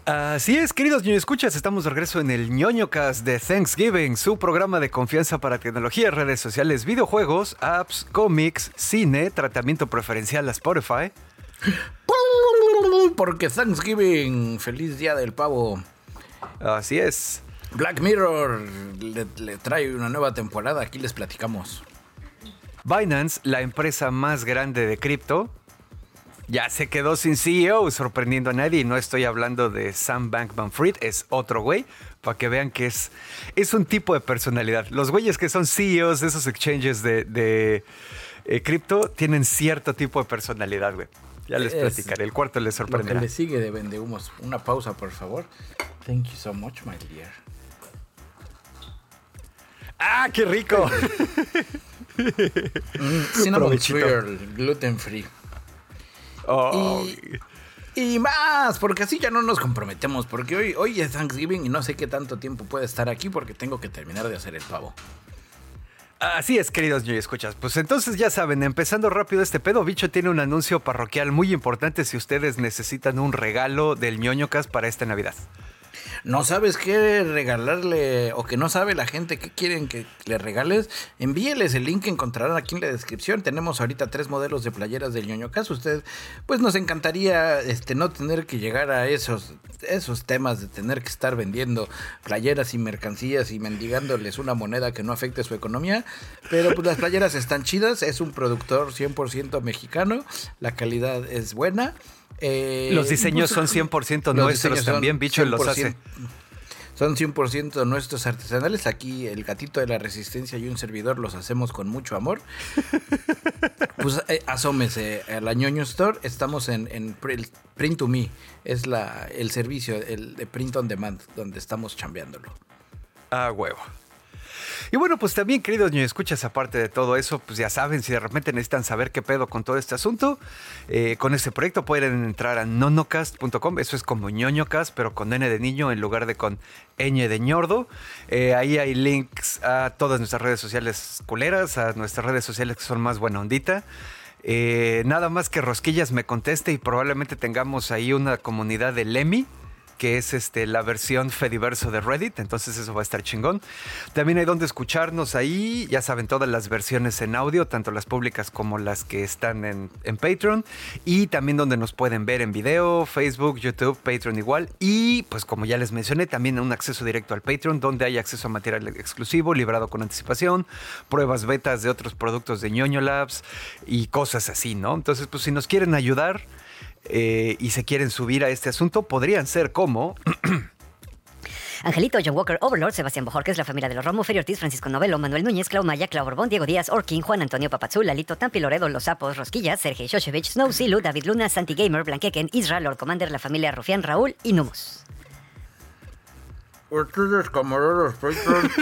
Así es, queridos ñoño escuchas, estamos de regreso en el ñoñocast de Thanksgiving, su programa de confianza para tecnología, redes sociales, videojuegos, apps, cómics, cine, tratamiento preferencial a Spotify. Porque Thanksgiving, feliz día del pavo. Así es. Black Mirror le trae una nueva temporada, aquí les platicamos. Binance, la empresa más grande de cripto, ya se quedó sin CEO, sorprendiendo a nadie. Y no estoy hablando de Sam Bankman-Fried, es otro güey, para que vean que es un tipo de personalidad. Los güeyes que son CEOs de esos exchanges de cripto tienen cierto tipo de personalidad, güey. Ya les platicaré, el cuarto les sorprenderá. Lo que le sigue de vendehumos. Una pausa, por favor. Thank you so much, my dear. ¡Ah, qué rico! Cinnamon Swirl, gluten free. Oh. Y más, porque así ya no nos comprometemos. Porque hoy es Thanksgiving y no sé qué tanto tiempo puede estar aquí porque tengo que terminar de hacer el pavo. Así es, queridos ñoño escuchas. Pues entonces ya saben, empezando rápido este pedo, Bicho tiene un anuncio parroquial muy importante si ustedes necesitan un regalo del ñoñocast para esta Navidad. ¿No sabes qué regalarle o que no sabe la gente qué quieren que le regales? Envíeles el link que encontrarán aquí en la descripción. Tenemos ahorita 3 modelos de playeras del ñoñocast. Usted, pues nos encantaría no tener que llegar a esos temas de tener que estar vendiendo playeras y mercancías y mendigándoles una moneda que no afecte su economía. Pero pues las playeras están chidas. Es un productor 100% mexicano. La calidad es buena. Los diseños son 100% nuestros también, Bicho los hace. Son 100% nuestros artesanales. Aquí el gatito de la resistencia y un servidor los hacemos con mucho amor. Pues asómese a la ñoño Store. Estamos en Print to Me. Es el servicio de Print on Demand donde estamos chambeándolo. Ah, huevo. Y bueno, pues también, queridos ñoño escuchas, aparte de todo eso, pues ya saben, si de repente necesitan saber qué pedo con todo este asunto, con este proyecto pueden entrar a nonocast.com, eso es como ñoñocast, pero con N de niño en lugar de con ñ de ñordo. Ahí hay links a todas nuestras redes sociales culeras, a nuestras redes sociales que son más buena ondita. Nada más que Rosquillas me conteste y probablemente tengamos ahí una comunidad de Lemmy, que es la versión Fediverso de Reddit, entonces eso va a estar chingón. También hay donde escucharnos ahí, ya saben, todas las versiones en audio, tanto las públicas como las que están en Patreon, y también donde nos pueden ver en video, Facebook, YouTube, Patreon igual, y pues como ya les mencioné, también un acceso directo al Patreon, donde hay acceso a material exclusivo, librado con anticipación, pruebas betas de otros productos de ñoño Labs y cosas así, ¿no? Entonces, pues si nos quieren ayudar, y se quieren subir a este asunto, podrían ser como Angelito, John Walker, Overlord, Sebastián Bojorquez, la familia de los Romo, Feri Ortiz, Francisco Novelo, Manuel Núñez, Clau Maya, Clau Borbón, Diego Díaz, Orkin, Juan Antonio Papazul, Lalito, Tampi Loredo, Los Sapos, Rosquillas, Sergei Shoshevich, Snow, Silu, David Luna, Santi Gamer, Blanqueken, Israel, Lord Commander, la familia Rufián, Raúl y Numus. Ustedes, camaradas Patreon,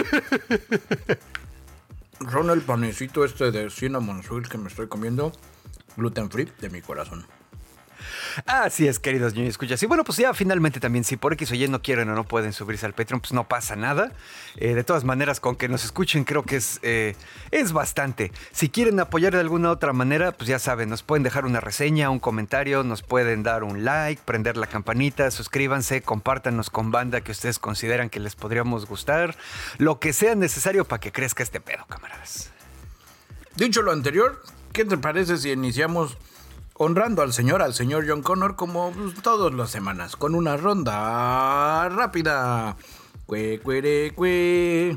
son el panecito de Cinnamon Swirl que me estoy comiendo, gluten free de mi corazón. Así es, queridos ñoño escuchas. Y bueno, pues ya finalmente también, si por X o Y no quieren o no pueden subirse al Patreon, pues no pasa nada. De todas maneras, con que nos escuchen, creo que es bastante. Si quieren apoyar de alguna otra manera, pues ya saben, nos pueden dejar una reseña, un comentario, nos pueden dar un like, prender la campanita, suscríbanse, compártanos con banda que ustedes consideran que les podríamos gustar. Lo que sea necesario para que crezca este pedo, camaradas. Dicho lo anterior, ¿qué te parece si iniciamos honrando al señor John Connor como todas las semanas, con una ronda rápida? Cue, cuere, cue.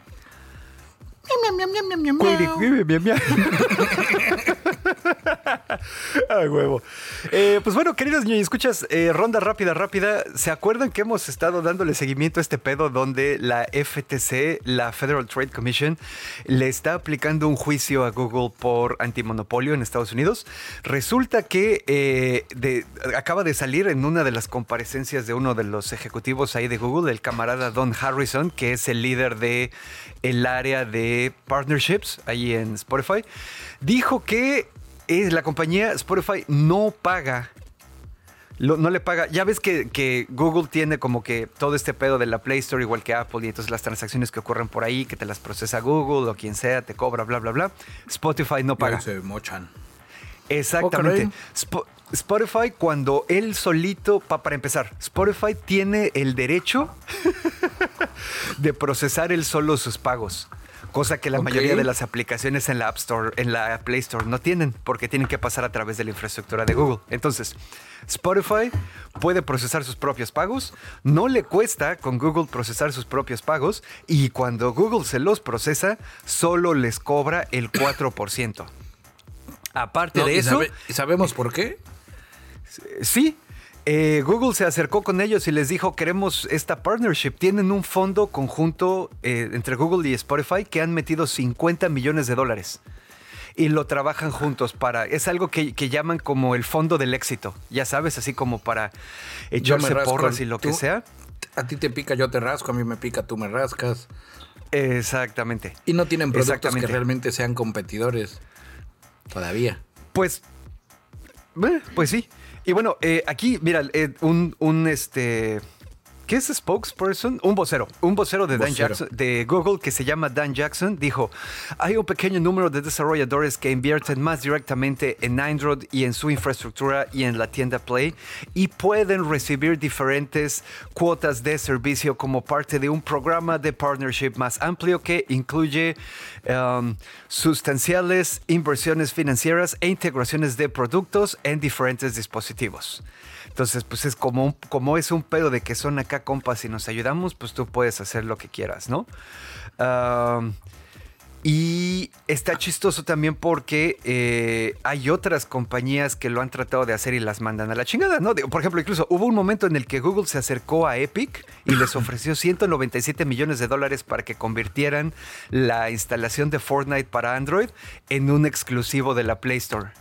Ay, huevo. Pues bueno, queridos ñoño escuchas, ronda rápida. ¿Se acuerdan que hemos estado dándole seguimiento a este pedo donde la FTC, la Federal Trade Commission, le está aplicando un juicio a Google por antimonopolio en Estados Unidos? Resulta que acaba de salir en una de las comparecencias de uno de los ejecutivos ahí de Google, el camarada Don Harrison, que es el líder de el área de partnerships ahí en Spotify, dijo que la compañía Spotify no paga, no le paga. Ya ves que Google tiene como que todo este pedo de la Play Store igual que Apple, y entonces las transacciones que ocurren por ahí, que te las procesa Google o quien sea, te cobra, bla, bla, bla. Spotify no paga. Se mochan. Exactamente. Spotify, cuando él solito, para empezar, Spotify tiene el derecho de procesar él solo sus pagos. Cosa que la mayoría de las aplicaciones en la App Store, en la Play Store no tienen, porque tienen que pasar a través de la infraestructura de Google. Entonces, Spotify puede procesar sus propios pagos, no le cuesta con Google procesar sus propios pagos, y cuando Google se los procesa, solo les cobra el 4%. Aparte de eso... ¿Y sabemos por qué? Sí. Google se acercó con ellos y les dijo, queremos esta partnership. Tienen un fondo conjunto entre Google y Spotify que han metido $50 millones y lo trabajan juntos es algo que llaman como el fondo del éxito, ya sabes, así como para echarse porras y lo que sea. A ti te pica, yo te rasco, a mí me pica, tú me rascas. Exactamente. Y no tienen productos que realmente sean competidores todavía. Pues sí. Y bueno, aquí, mira, ¿qué es spokesperson? Un vocero de Google que se llama Dan Jackson dijo, hay un pequeño número de desarrolladores que invierten más directamente en Android y en su infraestructura y en la tienda Play y pueden recibir diferentes cuotas de servicio como parte de un programa de partnership más amplio que incluye sustanciales inversiones financieras e integraciones de productos en diferentes dispositivos. Entonces, pues es como es un pedo de que son acá compas y nos ayudamos, pues tú puedes hacer lo que quieras, ¿no? Y está chistoso también porque hay otras compañías que lo han tratado de hacer y las mandan a la chingada, ¿no? Por ejemplo, incluso hubo un momento en el que Google se acercó a Epic y les ofreció $197 millones para que convirtieran la instalación de Fortnite para Android en un exclusivo de la Play Store.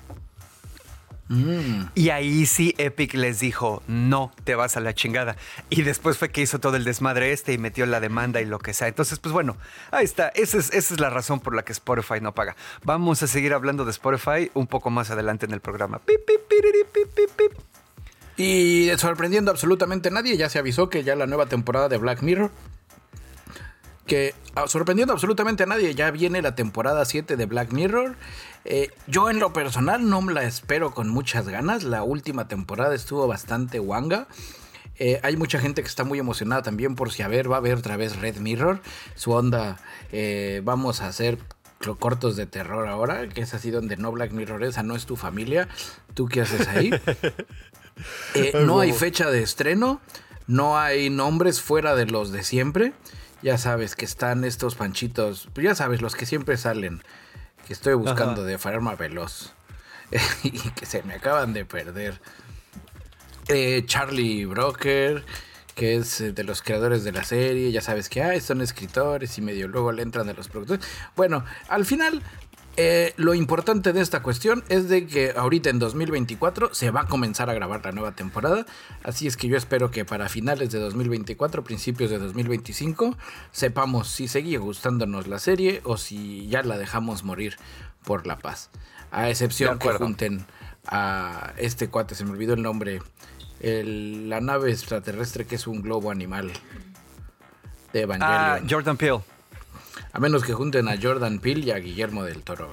Y ahí sí Epic les dijo, no, te vas a la chingada. Y después fue que hizo todo el desmadre y metió la demanda y lo que sea. Entonces, pues bueno, ahí está. Esa es la razón por la que Spotify no paga. Vamos a seguir hablando de Spotify un poco más adelante en el programa. Pip, pip, piriri, pip, pip, pip. Y sorprendiendo absolutamente a nadie, ya se avisó que ya la nueva temporada de Black Mirror, que sorprendiendo absolutamente a nadie, ya viene la temporada 7 de Black Mirror. Yo en lo personal no me la espero con muchas ganas. La última temporada estuvo bastante guanga. Hay mucha gente que está muy emocionada también por si va a haber otra vez Red Mirror. Su onda, vamos a hacer cortos de terror ahora, que es así donde no Black Mirror, esa no es tu familia. ¿Tú qué haces ahí? No hay fecha de estreno, no hay nombres fuera de los de siempre. Ya sabes que están estos panchitos, ya sabes, los que siempre salen, que estoy buscando de forma veloz y que se me acaban de perder. Charlie Brooker, que es de los creadores de la serie, ya sabes que son escritores y medio luego le entran a los productores. Bueno, al final lo importante de esta cuestión es de que ahorita en 2024 se va a comenzar a grabar la nueva temporada, así es que yo espero que para finales de 2024, principios de 2025, sepamos si sigue gustándonos la serie o si ya la dejamos morir por la paz. A excepción que junten a este cuate, se me olvidó el nombre, la nave extraterrestre que es un globo animal de Evangelion. Jordan Peele. A menos que junten a Jordan Peele y a Guillermo del Toro.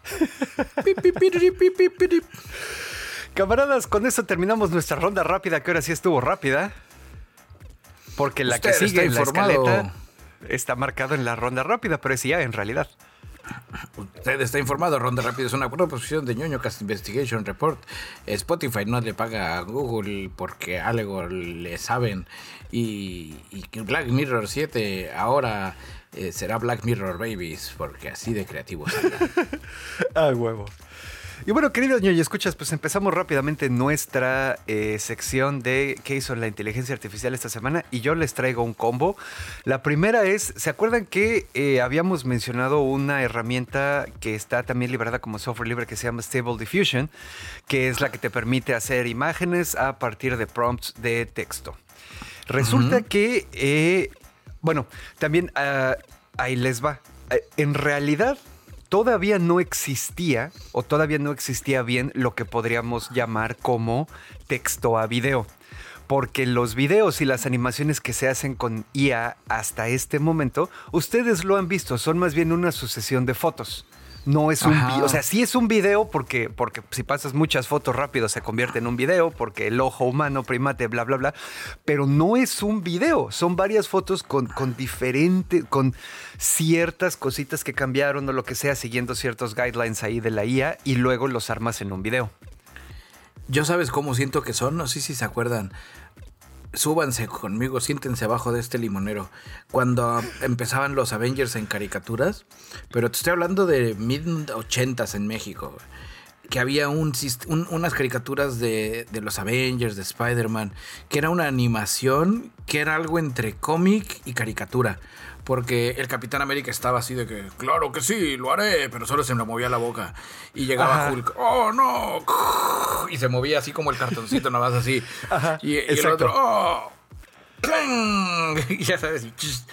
Camaradas, con esto terminamos nuestra ronda rápida, que ahora sí estuvo rápida. Porque la que sigue en la escaleta está marcado en la ronda rápida, pero es ya en realidad. Usted está informado. Ronda Rápida es una proposición de ñoñocast Investigation Report. Spotify no le paga a Google porque algo le saben. Y Black Mirror 7 ahora será Black Mirror Babies, porque así de creativos andan. Huevo. Y bueno, queridos ñoño, escuchas, pues empezamos rápidamente nuestra sección de qué hizo la inteligencia artificial esta semana y yo les traigo un combo. La primera es, ¿se acuerdan que habíamos mencionado una herramienta que está también liberada como software libre que se llama Stable Diffusion, que es la que te permite hacer imágenes a partir de prompts de texto? Resulta que, bueno, también ahí les va. En realidad, todavía no existía bien lo que podríamos llamar como texto a video. Porque los videos y las animaciones que se hacen con IA hasta este momento, ustedes lo han visto, son más bien una sucesión de fotos. No es un video, o sea, sí es un video porque si pasas muchas fotos rápido se convierte en un video, porque el ojo humano, primate, bla, bla, bla, pero no es un video, son varias fotos con ciertas cositas que cambiaron o lo que sea, siguiendo ciertos guidelines ahí de la IA y luego los armas en un video. Yo sabes cómo siento que son, no sé si se acuerdan. Súbanse conmigo, siéntense abajo de este limonero. Cuando empezaban los Avengers en caricaturas, pero te estoy hablando de mid-80s en México, que había unas caricaturas de los Avengers, de Spider-Man, que era una animación que era algo entre cómic y caricatura. Porque el Capitán América estaba así de que, claro que sí, lo haré, pero solo se me movía la boca. Y llegaba Hulk, oh no, y se movía así como el cartoncito, nada más así. Ajá, y el otro, oh, y ya sabes,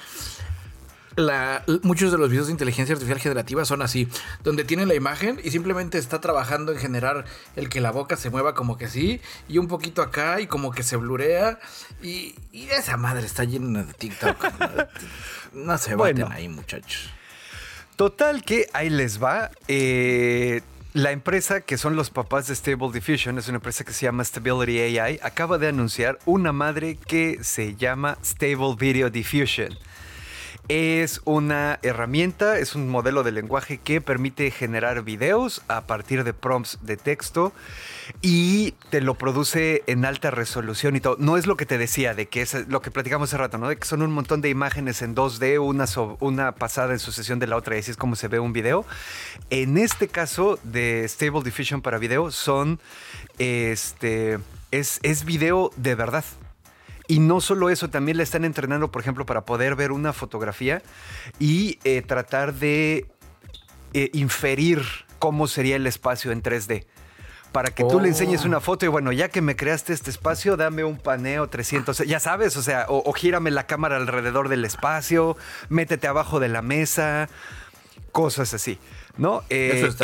muchos de los videos de inteligencia artificial generativa son así, donde tiene la imagen y simplemente está trabajando en generar el que la boca se mueva como que sí, y un poquito acá y como que se blurea, y esa madre está llena de TikTok. No se baten ahí, muchachos. Total que ahí les va. La empresa que son los papás de Stable Diffusion es una empresa que se llama Stability AI. Acaba de anunciar una madre que se llama Stable Video Diffusion. Es una herramienta, es un modelo de lenguaje que permite generar videos a partir de prompts de texto y te lo produce en alta resolución y todo. No es lo que te decía, de que es lo que platicamos hace rato, ¿no? De que son un montón de imágenes en 2D, una pasada en sucesión de la otra y así es como se ve un video. En este caso de Stable Diffusion para video son, es video de verdad. Y no solo eso, también le están entrenando, por ejemplo, para poder ver una fotografía y tratar de inferir cómo sería el espacio en 3D. Para que tú le enseñes una foto y bueno, ya que me creaste este espacio, dame un paneo 300, ya sabes, o sea, o gírame la cámara alrededor del espacio, métete abajo de la mesa, cosas así, ¿no? Eso está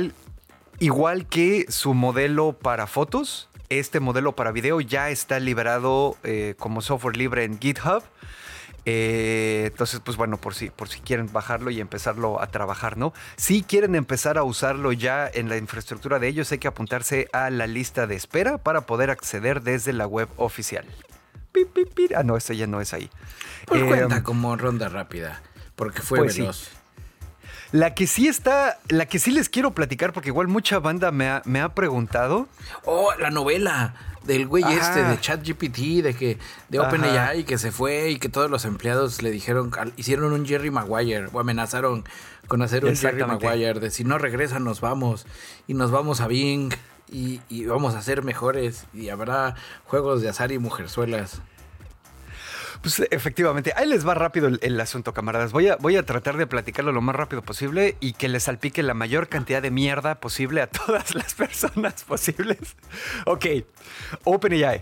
igual que su modelo para fotos. Este modelo para video ya está liberado como software libre en GitHub. Entonces, pues bueno, por si quieren bajarlo y empezarlo a trabajar, ¿no? Si quieren empezar a usarlo ya en la infraestructura de ellos, hay que apuntarse a la lista de espera para poder acceder desde la web oficial. Ah, no, esto ya no es ahí. Pues cuenta como ronda rápida, porque fue veloz. Sí. La que sí les quiero platicar, porque igual mucha banda me ha preguntado. Oh, la novela del güey de ChatGPT, de OpenAI, que se fue y que todos los empleados le dijeron, hicieron un Jerry Maguire, o amenazaron con hacer un Jerry Maguire, de si no regresan nos vamos, y nos vamos a Bing, y vamos a ser mejores, y habrá juegos de azar y mujerzuelas. Pues efectivamente, ahí les va rápido el asunto, camaradas. Voy a tratar de platicarlo lo más rápido posible y que les salpique la mayor cantidad de mierda posible a todas las personas posibles. Ok, OpenAI.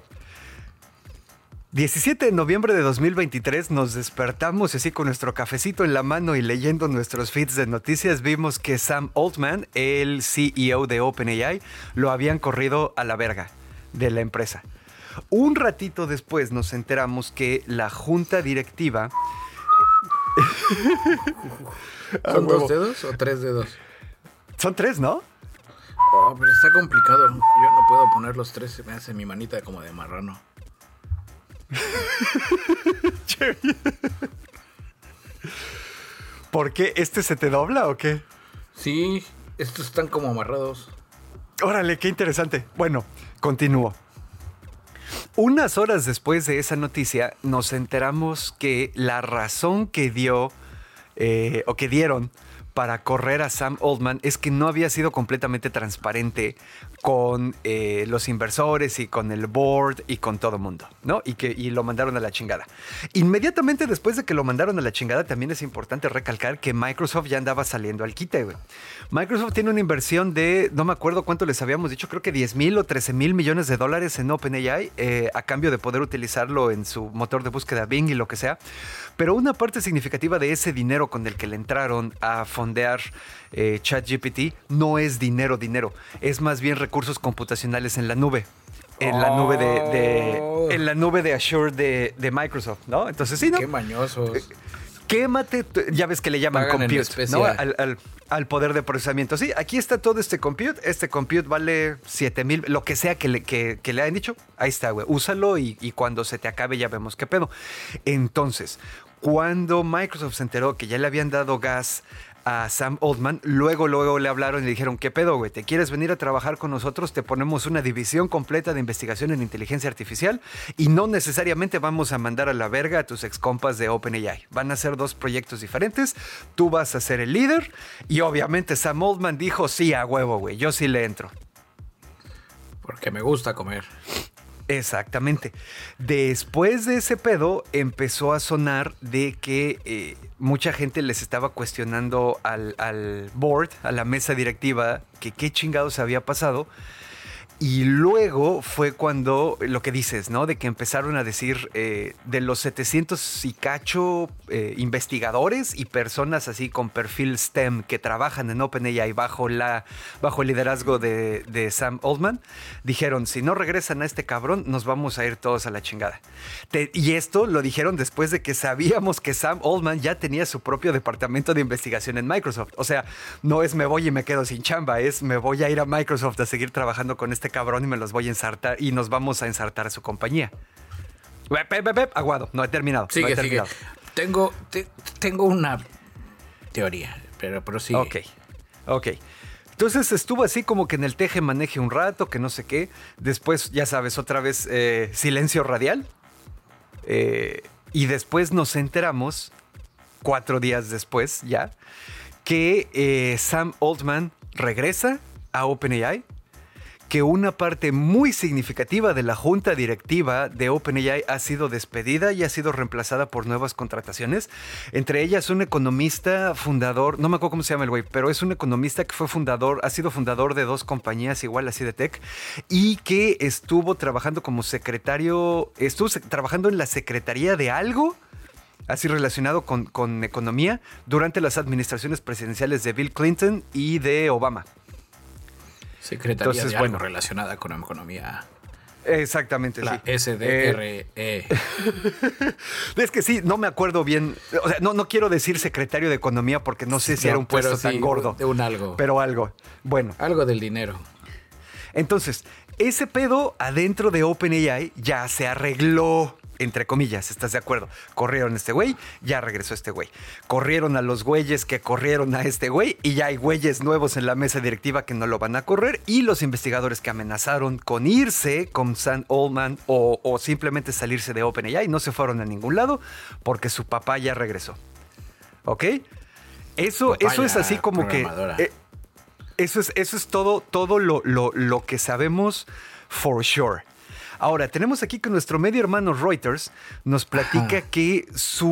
17 de noviembre de 2023 nos despertamos así con nuestro cafecito en la mano y leyendo nuestros feeds de noticias. Vimos que Sam Altman, el CEO de OpenAI, lo habían corrido a la verga de la empresa. Un ratito después nos enteramos que la junta directiva... ¿Son 2 dedos o 3 dedos? Son 3, ¿no? Oh, pero está complicado. Yo no puedo poner los 3. Me hace mi manita como de marrano. ¿Por qué? ¿Este se te dobla o qué? Sí, estos están como amarrados. Órale, qué interesante. Bueno, continúo. Unas horas después de esa noticia, nos enteramos que la razón que dio o que dieron para correr a Sam Altman es que no había sido completamente transparente con los inversores y con el board y con todo el mundo, ¿no? Y lo mandaron a la chingada. Inmediatamente después de que lo mandaron a la chingada, también es importante recalcar que Microsoft ya andaba saliendo al quite, güey. Microsoft tiene una inversión de, no me acuerdo cuánto les habíamos dicho, creo que 10,000 o 13,000 millones de dólares en OpenAI a cambio de poder utilizarlo en su motor de búsqueda Bing y lo que sea. Pero una parte significativa de ese dinero con el que le entraron a fondear ChatGPT no es dinero, es más bien recursos computacionales en la nube. En la nube de Azure de Microsoft, ¿no? Entonces sí, ¿no? Qué mañosos. quémate, ya ves que le llaman Pagan en compute, especie. ¿no? Al poder de procesamiento. Sí, aquí está todo este compute vale 7,000, lo que sea que le hayan dicho, ahí está, güey, úsalo y cuando se te acabe ya vemos qué pedo. Entonces, cuando Microsoft se enteró que ya le habían dado gas a Sam Altman, luego le hablaron y le dijeron, ¿qué pedo, güey? ¿Te quieres venir a trabajar con nosotros? Te ponemos una división completa de investigación en inteligencia artificial y no necesariamente vamos a mandar a la verga a tus ex compas de OpenAI. Van a ser 2 proyectos diferentes, tú vas a ser el líder y obviamente Sam Altman dijo, sí, a huevo, güey, yo sí le entro. Porque me gusta comer. Exactamente. Después de ese pedo empezó a sonar de que mucha gente les estaba cuestionando al board, a la mesa directiva, que qué chingados había pasado. Y luego fue cuando, lo que dices, ¿no? De que empezaron a decir de los 700 y cacho investigadores y personas así con perfil STEM que trabajan en OpenAI bajo el liderazgo de Sam Altman, dijeron, si no regresan a este cabrón, nos vamos a ir todos a la chingada. Y esto lo dijeron después de que sabíamos que Sam Altman ya tenía su propio departamento de investigación en Microsoft. O sea, no es me voy y me quedo sin chamba, es me voy a ir a Microsoft a seguir trabajando con este cabrón y me los voy a ensartar y nos vamos a ensartar a su compañía. Aguado, no he terminado. Sigue, no he terminado. Tengo una teoría, pero sigue. Ok. Entonces estuvo así como que en el teje-maneje un rato, que no sé qué. Después, ya sabes, otra vez silencio radial. Y después nos enteramos, 4 días después ya, que Sam Altman regresa a OpenAI, que una parte muy significativa de la junta directiva de OpenAI ha sido despedida y ha sido reemplazada por nuevas contrataciones. Entre ellas un economista fundador, no me acuerdo cómo se llama el güey, pero es un economista que ha sido fundador de 2 compañías igual así de tech y que estuvo trabajando como trabajando en la secretaría de algo así relacionado con economía durante las administraciones presidenciales de Bill Clinton y de Obama. Secretaría Entonces, de algo relacionada con economía. Exactamente, la sí. SDRE. Es que sí, no me acuerdo bien. O sea, no quiero decir secretario de Economía porque no sé si era un puesto tan gordo. De un algo. Pero algo. Bueno. Algo del dinero. Entonces, ese pedo adentro de OpenAI ya se arregló. Entre comillas, ¿estás de acuerdo? Corrieron a este güey, ya regresó este güey. Corrieron a los güeyes que corrieron a este güey y ya hay güeyes nuevos en la mesa directiva que no lo van a correr y los investigadores que amenazaron con irse con Sam Altman o simplemente salirse de OpenAI no se fueron a ningún lado porque su papá ya regresó. ¿Ok? Eso es así como que... eso es todo lo que sabemos for sure. Ahora, tenemos aquí que nuestro medio hermano Reuters nos platica que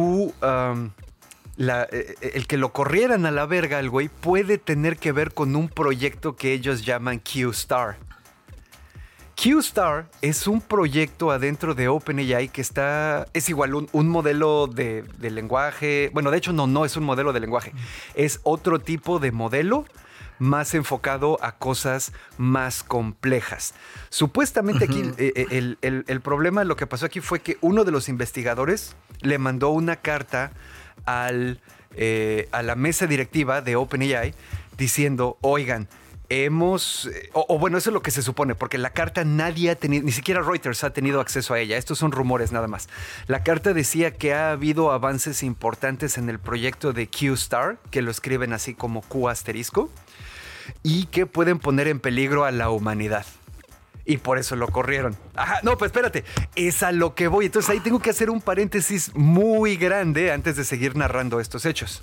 el que lo corrieran a la verga al güey puede tener que ver con un proyecto que ellos llaman QStar. QStar es un proyecto adentro de OpenAI que es igual un modelo de lenguaje. Bueno, de hecho no es un modelo de lenguaje. Es otro tipo de modelo más enfocado a cosas más complejas. Supuestamente aquí el problema, lo que pasó aquí fue que uno de los investigadores le mandó una carta a la mesa directiva de OpenAI diciendo, oigan, bueno, eso es lo que se supone, porque la carta nadie ha tenido, ni siquiera Reuters ha tenido acceso a ella. Estos son rumores nada más. La carta decía que ha habido avances importantes en el proyecto de QStar, que lo escriben así como Q asterisco, y que pueden poner en peligro a la humanidad. Y por eso lo corrieron. Ajá, no, pues espérate, es a lo que voy. Entonces ahí tengo que hacer un paréntesis muy grande antes de seguir narrando estos hechos.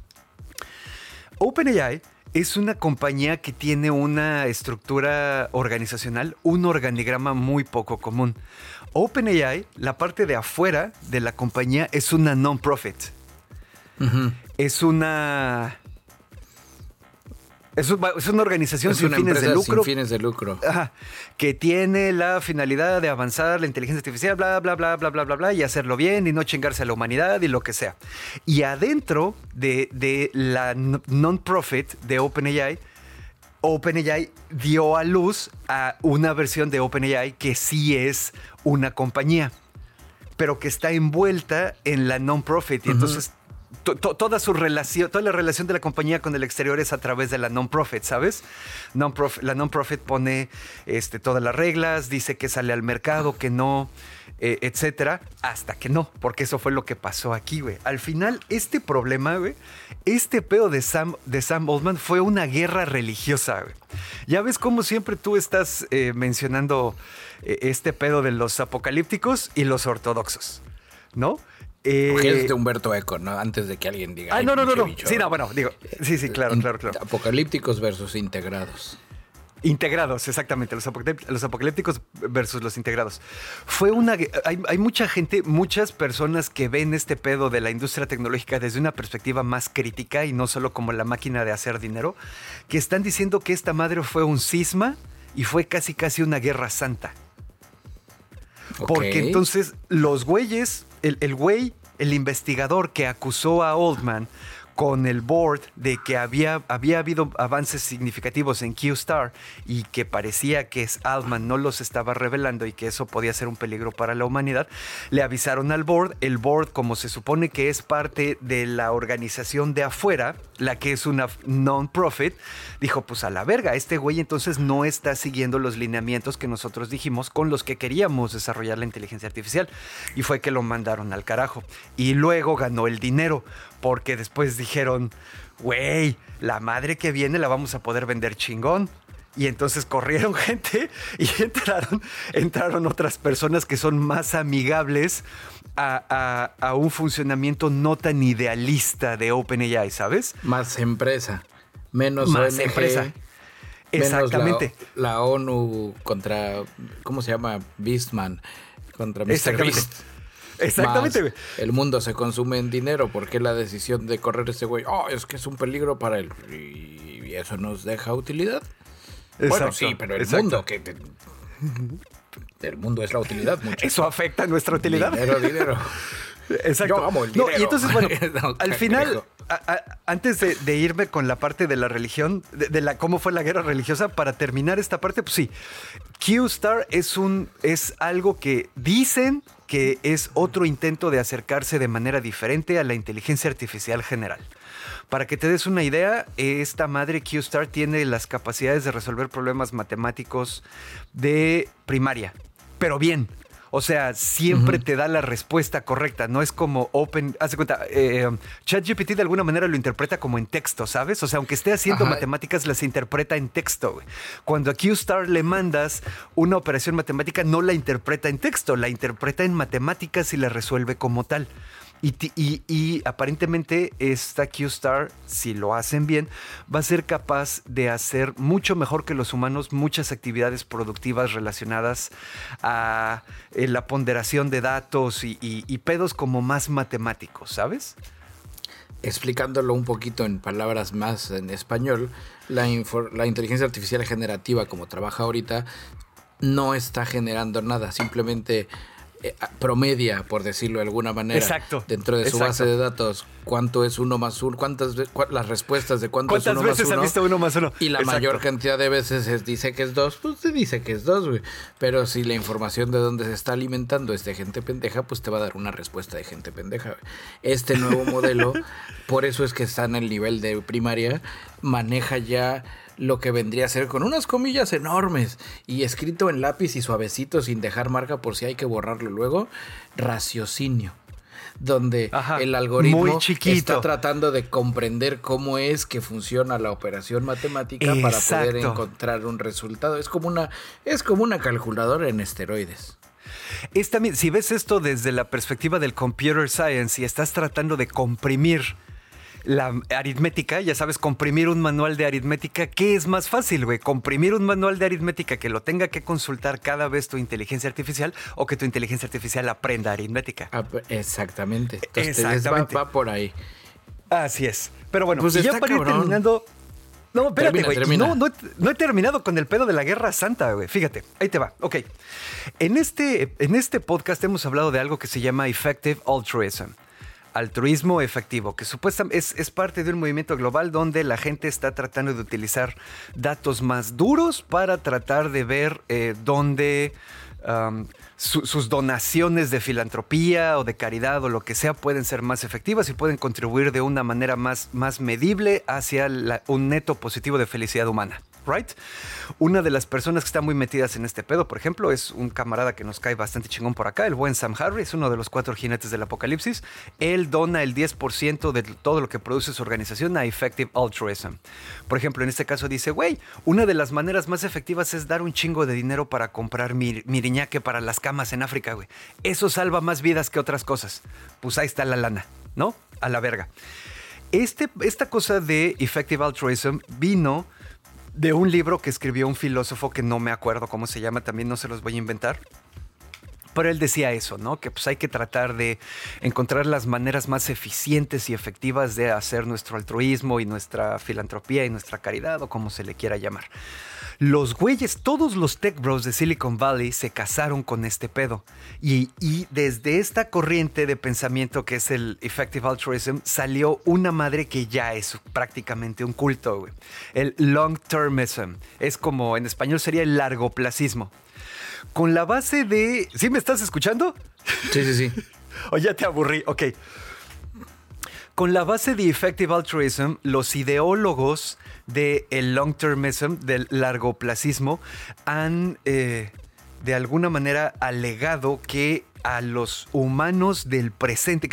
OpenAI es una compañía que tiene una estructura organizacional, un organigrama muy poco común. OpenAI, la parte de afuera de la compañía, es una non-profit. Es una organización sin fines de lucro. Sin fines de lucro. Ajá, que tiene la finalidad de avanzar la inteligencia artificial, bla, bla, bla, bla, bla, bla, bla, y hacerlo bien y no chingarse a la humanidad y lo que sea. Y adentro de la non-profit de OpenAI, OpenAI dio a luz a una versión de OpenAI que sí es una compañía, pero que está envuelta en la non-profit. Y entonces toda su relación, toda la relación de la compañía con el exterior es a través de la non-profit, ¿sabes? La non-profit pone todas las reglas, dice que sale al mercado, que no, etcétera, hasta que no, porque eso fue lo que pasó aquí, güey. Al final, este problema, güey, este pedo de Sam Altman fue una guerra religiosa, güey. Ya ves cómo siempre tú estás mencionando este pedo de los apocalípticos y los ortodoxos, ¿no? Es de Humberto Eco, ¿no? Antes de que alguien diga... No. Sí, no, bueno, digo... Sí, claro. Apocalípticos versus integrados. Integrados, exactamente. Los apocalípticos versus los integrados. Hay mucha gente, muchas personas que ven este pedo de la industria tecnológica desde una perspectiva más crítica y no solo como la máquina de hacer dinero, que están diciendo que esta madre fue un cisma y fue casi una guerra santa. Okay. Porque entonces los güeyes, el investigador que acusó a Altman con el board de que había habido avances significativos en Q-Star y que parecía que Altman no los estaba revelando y que eso podía ser un peligro para la humanidad, le avisaron al board. El board, como se supone que es parte de la organización de afuera, la que es una non-profit, dijo, pues a la verga, este güey entonces no está siguiendo los lineamientos que nosotros dijimos con los que queríamos desarrollar la inteligencia artificial. Y fue que lo mandaron al carajo. Y luego ganó el dinero, porque después dijeron, güey, la madre que viene la vamos a poder vender chingón. Y entonces corrieron gente y entraron otras personas que son más amigables a un funcionamiento no tan idealista de OpenAI, ¿sabes? Más empresa, menos más ONG, empresa. Exactamente. Menos la ONU contra, ¿cómo se llama? Beastman, contra Mr. Beast. Exactamente, güey. El mundo se consume en dinero. ¿Por qué la decisión de correr ese güey? Es que es un peligro para él. ¿Y eso nos deja utilidad? Exacto, bueno, sí, pero el mundo el mundo es la utilidad, muchachos. Eso afecta nuestra utilidad. Dinero. Exacto. Yo amo el dinero. Y entonces, bueno, al final, antes de irme con la parte de la religión, de cómo fue la guerra religiosa, para terminar esta parte, pues sí, Q-Star es algo que dicen que es otro intento de acercarse de manera diferente a la inteligencia artificial general. Para que te des una idea, esta madre Q-Star tiene las capacidades de resolver problemas matemáticos de primaria, pero bien. O sea, siempre te da la respuesta correcta. No es como haz de cuenta, ChatGPT de alguna manera lo interpreta como en texto, ¿sabes? O sea, aunque esté haciendo matemáticas, las interpreta en texto, güey. Cuando a Q-Star le mandas una operación matemática, no la interpreta en texto, la interpreta en matemáticas y la resuelve como tal. Y aparentemente esta Q-Star, si lo hacen bien, va a ser capaz de hacer mucho mejor que los humanos muchas actividades productivas relacionadas a la ponderación de datos y pedos como más matemáticos, ¿sabes? Explicándolo un poquito en palabras más en español, la inteligencia artificial generativa, como trabaja ahorita, no está generando nada, simplemente promedia, por decirlo de alguna manera. Exacto. Dentro de su base de datos, cuánto es 1 más 1, las respuestas de cuánto es 1 más 1. ¿Cuántas veces has visto 1 más 1? Y la mayor cantidad de veces dice que es 2, pues te dice que es 2, güey. Pero si la información de dónde se está alimentando es de gente pendeja, pues te va a dar una respuesta de gente pendeja, güey. Este nuevo modelo, por eso es que está en el nivel de primaria, maneja ya lo que vendría a ser con unas comillas enormes y escrito en lápiz y suavecito sin dejar marca por si hay que borrarlo luego, raciocinio, donde el algoritmo está tratando de comprender cómo es que funciona la operación matemática para poder encontrar un resultado. Es como una calculadora en esteroides. También, si ves esto desde la perspectiva del computer science y estás tratando de comprimir la aritmética, ya sabes, comprimir un manual de aritmética, ¿qué es más fácil, güey? ¿Comprimir un manual de aritmética que lo tenga que consultar cada vez tu inteligencia artificial o que tu inteligencia artificial aprenda aritmética? Exactamente. Entonces va por ahí. Así es. Pero bueno, pues ya para ir terminando... No, espérate, güey. Termina. No he terminado con el pedo de la Guerra Santa, güey. Fíjate, ahí te va. Ok. En este podcast hemos hablado de algo que se llama Effective Altruism. Altruismo efectivo, que supuestamente es parte de un movimiento global donde la gente está tratando de utilizar datos más duros para tratar de ver dónde sus donaciones de filantropía o de caridad o lo que sea pueden ser más efectivas y pueden contribuir de una manera más medible hacia un neto positivo de felicidad humana. Right? Una de las personas que están muy metidas en este pedo, por ejemplo, es un camarada que nos cae bastante chingón por acá, el buen Sam Harris, uno de los 4 jinetes del apocalipsis. Él dona el 10% de todo lo que produce su organización a Effective Altruism. Por ejemplo, en este caso dice, güey, una de las maneras más efectivas es dar un chingo de dinero para comprar miriñaque para las camas en África, güey. Eso salva más vidas que otras cosas. Pues ahí está la lana, ¿no? A la verga. Esta cosa de Effective Altruism vino de un libro que escribió un filósofo que no me acuerdo cómo se llama, también no se los voy a inventar. Pero él decía eso, ¿no? Que pues hay que tratar de encontrar las maneras más eficientes y efectivas de hacer nuestro altruismo y nuestra filantropía y nuestra caridad o como se le quiera llamar. Los güeyes, todos los tech bros de Silicon Valley se casaron con este pedo. Y desde esta corriente de pensamiento que es el Effective Altruism salió una madre que ya es prácticamente un culto, güey. El long-termism. Es como, en español sería el largoplacismo. Con la base de... ¿Sí me estás escuchando? Sí. O ya te aburrí, ok. Con la base de Effective Altruism, los ideólogos del long-termism, del largoplacismo, han de alguna manera alegado que a los humanos del presente,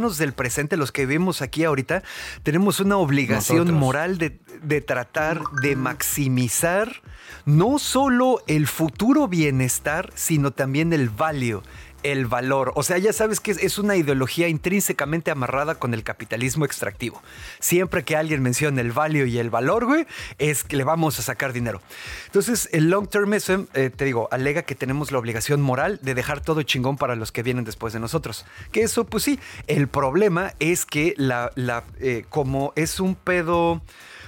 los que vivimos aquí ahorita, tenemos una obligación moral de tratar de maximizar no solo el futuro bienestar, sino también el valor. O sea, ya sabes que es una ideología intrínsecamente amarrada con el capitalismo extractivo. Siempre que alguien menciona el value y el valor, güey, es que le vamos a sacar dinero. Entonces, el long-termism, te digo, alega que tenemos la obligación moral de dejar todo chingón para los que vienen después de nosotros. Que eso, pues sí, el problema es que como es un pedo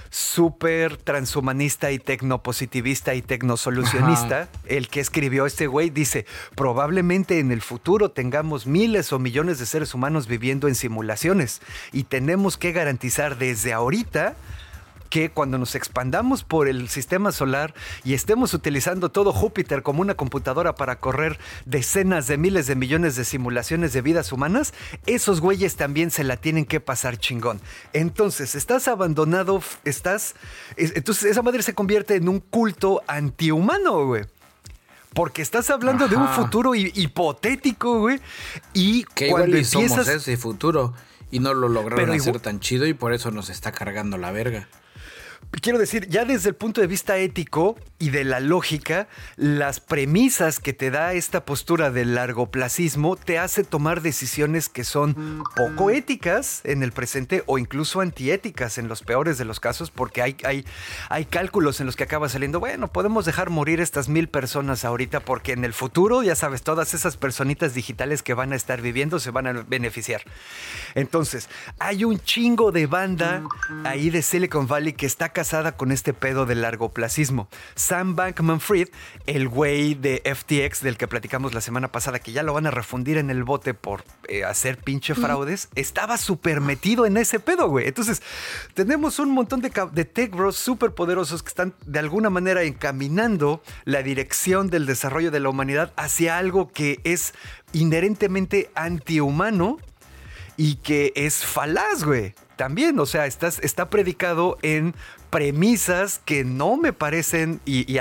súper transhumanista y tecnopositivista y tecnosolucionista, el que escribió este güey dice, probablemente en el futuro tengamos miles o millones de seres humanos viviendo en simulaciones y tenemos que garantizar desde ahorita que cuando nos expandamos por el sistema solar y estemos utilizando todo Júpiter como una computadora para correr decenas de miles de millones de simulaciones de vidas humanas, esos güeyes también se la tienen que pasar chingón. Entonces, estás abandonado, entonces esa madre se convierte en un culto antihumano, güey. Porque estás hablando de un futuro hipotético, güey. Y que cuando igual empiezas... somos ese futuro y no lo lograron hacer tan chido y por eso nos está cargando la verga. Quiero decir, ya desde el punto de vista ético y de la lógica, las premisas que te da esta postura del largoplacismo te hace tomar decisiones que son poco éticas en el presente o incluso antiéticas en los peores de los casos, porque hay cálculos en los que acaba saliendo, bueno, podemos dejar morir estas 1000 personas ahorita porque en el futuro, ya sabes, todas esas personitas digitales que van a estar viviendo se van a beneficiar. Entonces, hay un chingo de banda ahí de Silicon Valley que está casada con este pedo del largoplacismo. Sam Bankman-Fried, el güey de FTX del que platicamos la semana pasada, que ya lo van a refundir en el bote por hacer pinche fraudes, estaba súper metido en ese pedo, güey. Entonces, tenemos un montón de tech bros súper poderosos que están de alguna manera encaminando la dirección del desarrollo de la humanidad hacia algo que es inherentemente antihumano y que es falaz, güey. También, o sea, está predicado en premisas que no me parecen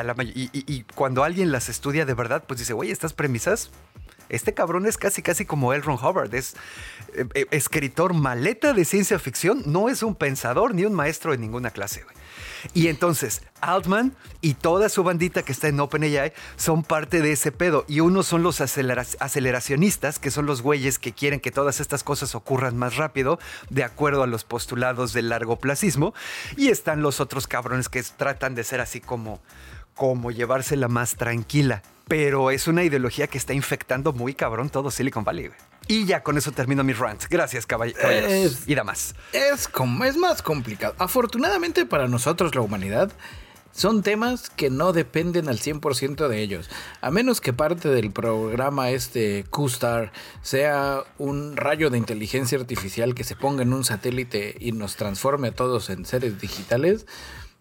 y cuando alguien las estudia de verdad, pues dice, güey, estas premisas, este cabrón es casi como L. Ron Hubbard, es escritor maleta de ciencia ficción, no es un pensador ni un maestro de ninguna clase, güey. Y entonces, Altman y toda su bandita que está en OpenAI son parte de ese pedo. Y unos son los aceleracionistas, que son los güeyes que quieren que todas estas cosas ocurran más rápido, de acuerdo a los postulados del largoplacismo. Y están los otros cabrones que tratan de ser así como llevársela más tranquila. Pero es una ideología que está infectando muy cabrón todo Silicon Valley, güey. Y ya con eso termino mi rant. Gracias, caballeros y damas. Es más complicado. Afortunadamente para nosotros, la humanidad, son temas que no dependen al 100% de ellos. A menos que parte del programa Q-Star sea un rayo de inteligencia artificial que se ponga en un satélite y nos transforme a todos en seres digitales,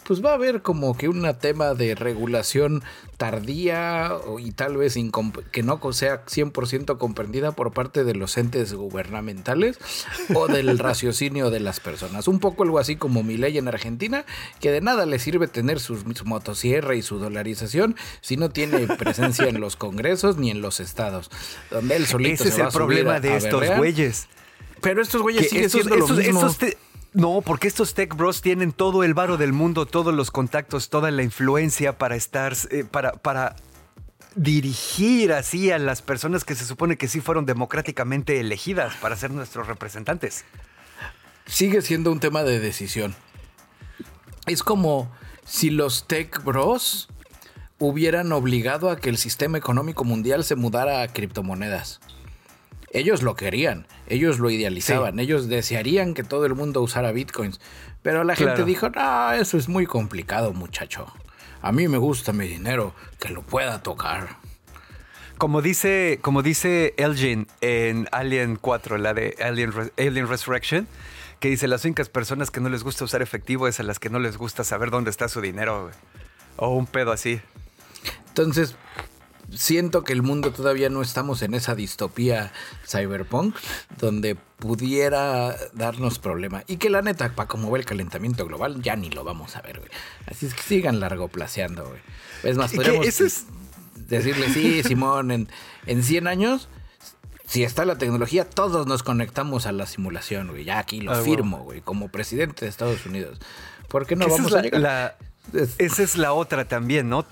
pues va a haber como que un tema de regulación tardía y tal vez que no sea 100% comprendida por parte de los entes gubernamentales o del raciocinio de las personas. Un poco algo así como Milei en Argentina, que de nada le sirve tener su motosierra y su dolarización si no tiene presencia en los congresos ni en los estados, donde él solito Ese se va es el problema de estos güeyes. Pero estos güeyes siguen siendo lo mismo. No, porque estos tech bros tienen todo el varo del mundo, todos los contactos, toda la influencia para estar, para dirigir así a las personas que se supone que sí fueron democráticamente elegidas para ser nuestros representantes. Sigue siendo un tema de decisión. Es como si los tech bros hubieran obligado a que el sistema económico mundial se mudara a criptomonedas. Ellos lo querían, ellos lo idealizaban, ellos desearían que todo el mundo usara bitcoins. Pero la gente dijo, no, eso es muy complicado, muchacho. A mí me gusta mi dinero, que lo pueda tocar. Como dice Elgin en Alien 4, la de Alien Resurrection, que dice, las únicas personas que no les gusta usar efectivo es a las que no les gusta saber dónde está su dinero, güey. O un pedo así. Entonces, siento que el mundo todavía no estamos en esa distopía cyberpunk donde pudiera darnos problema. Y que la neta, para como va el calentamiento global, ya ni lo vamos a ver, güey. Así es que sigan largoplaceando, güey. Es más, podríamos decirle, sí, Simón, en 100 años, si está la tecnología, todos nos conectamos a la simulación, güey. Ya aquí lo firmo, güey, como presidente de Estados Unidos. ¿Por qué no vamos a llegar? Esa es la otra también, ¿no?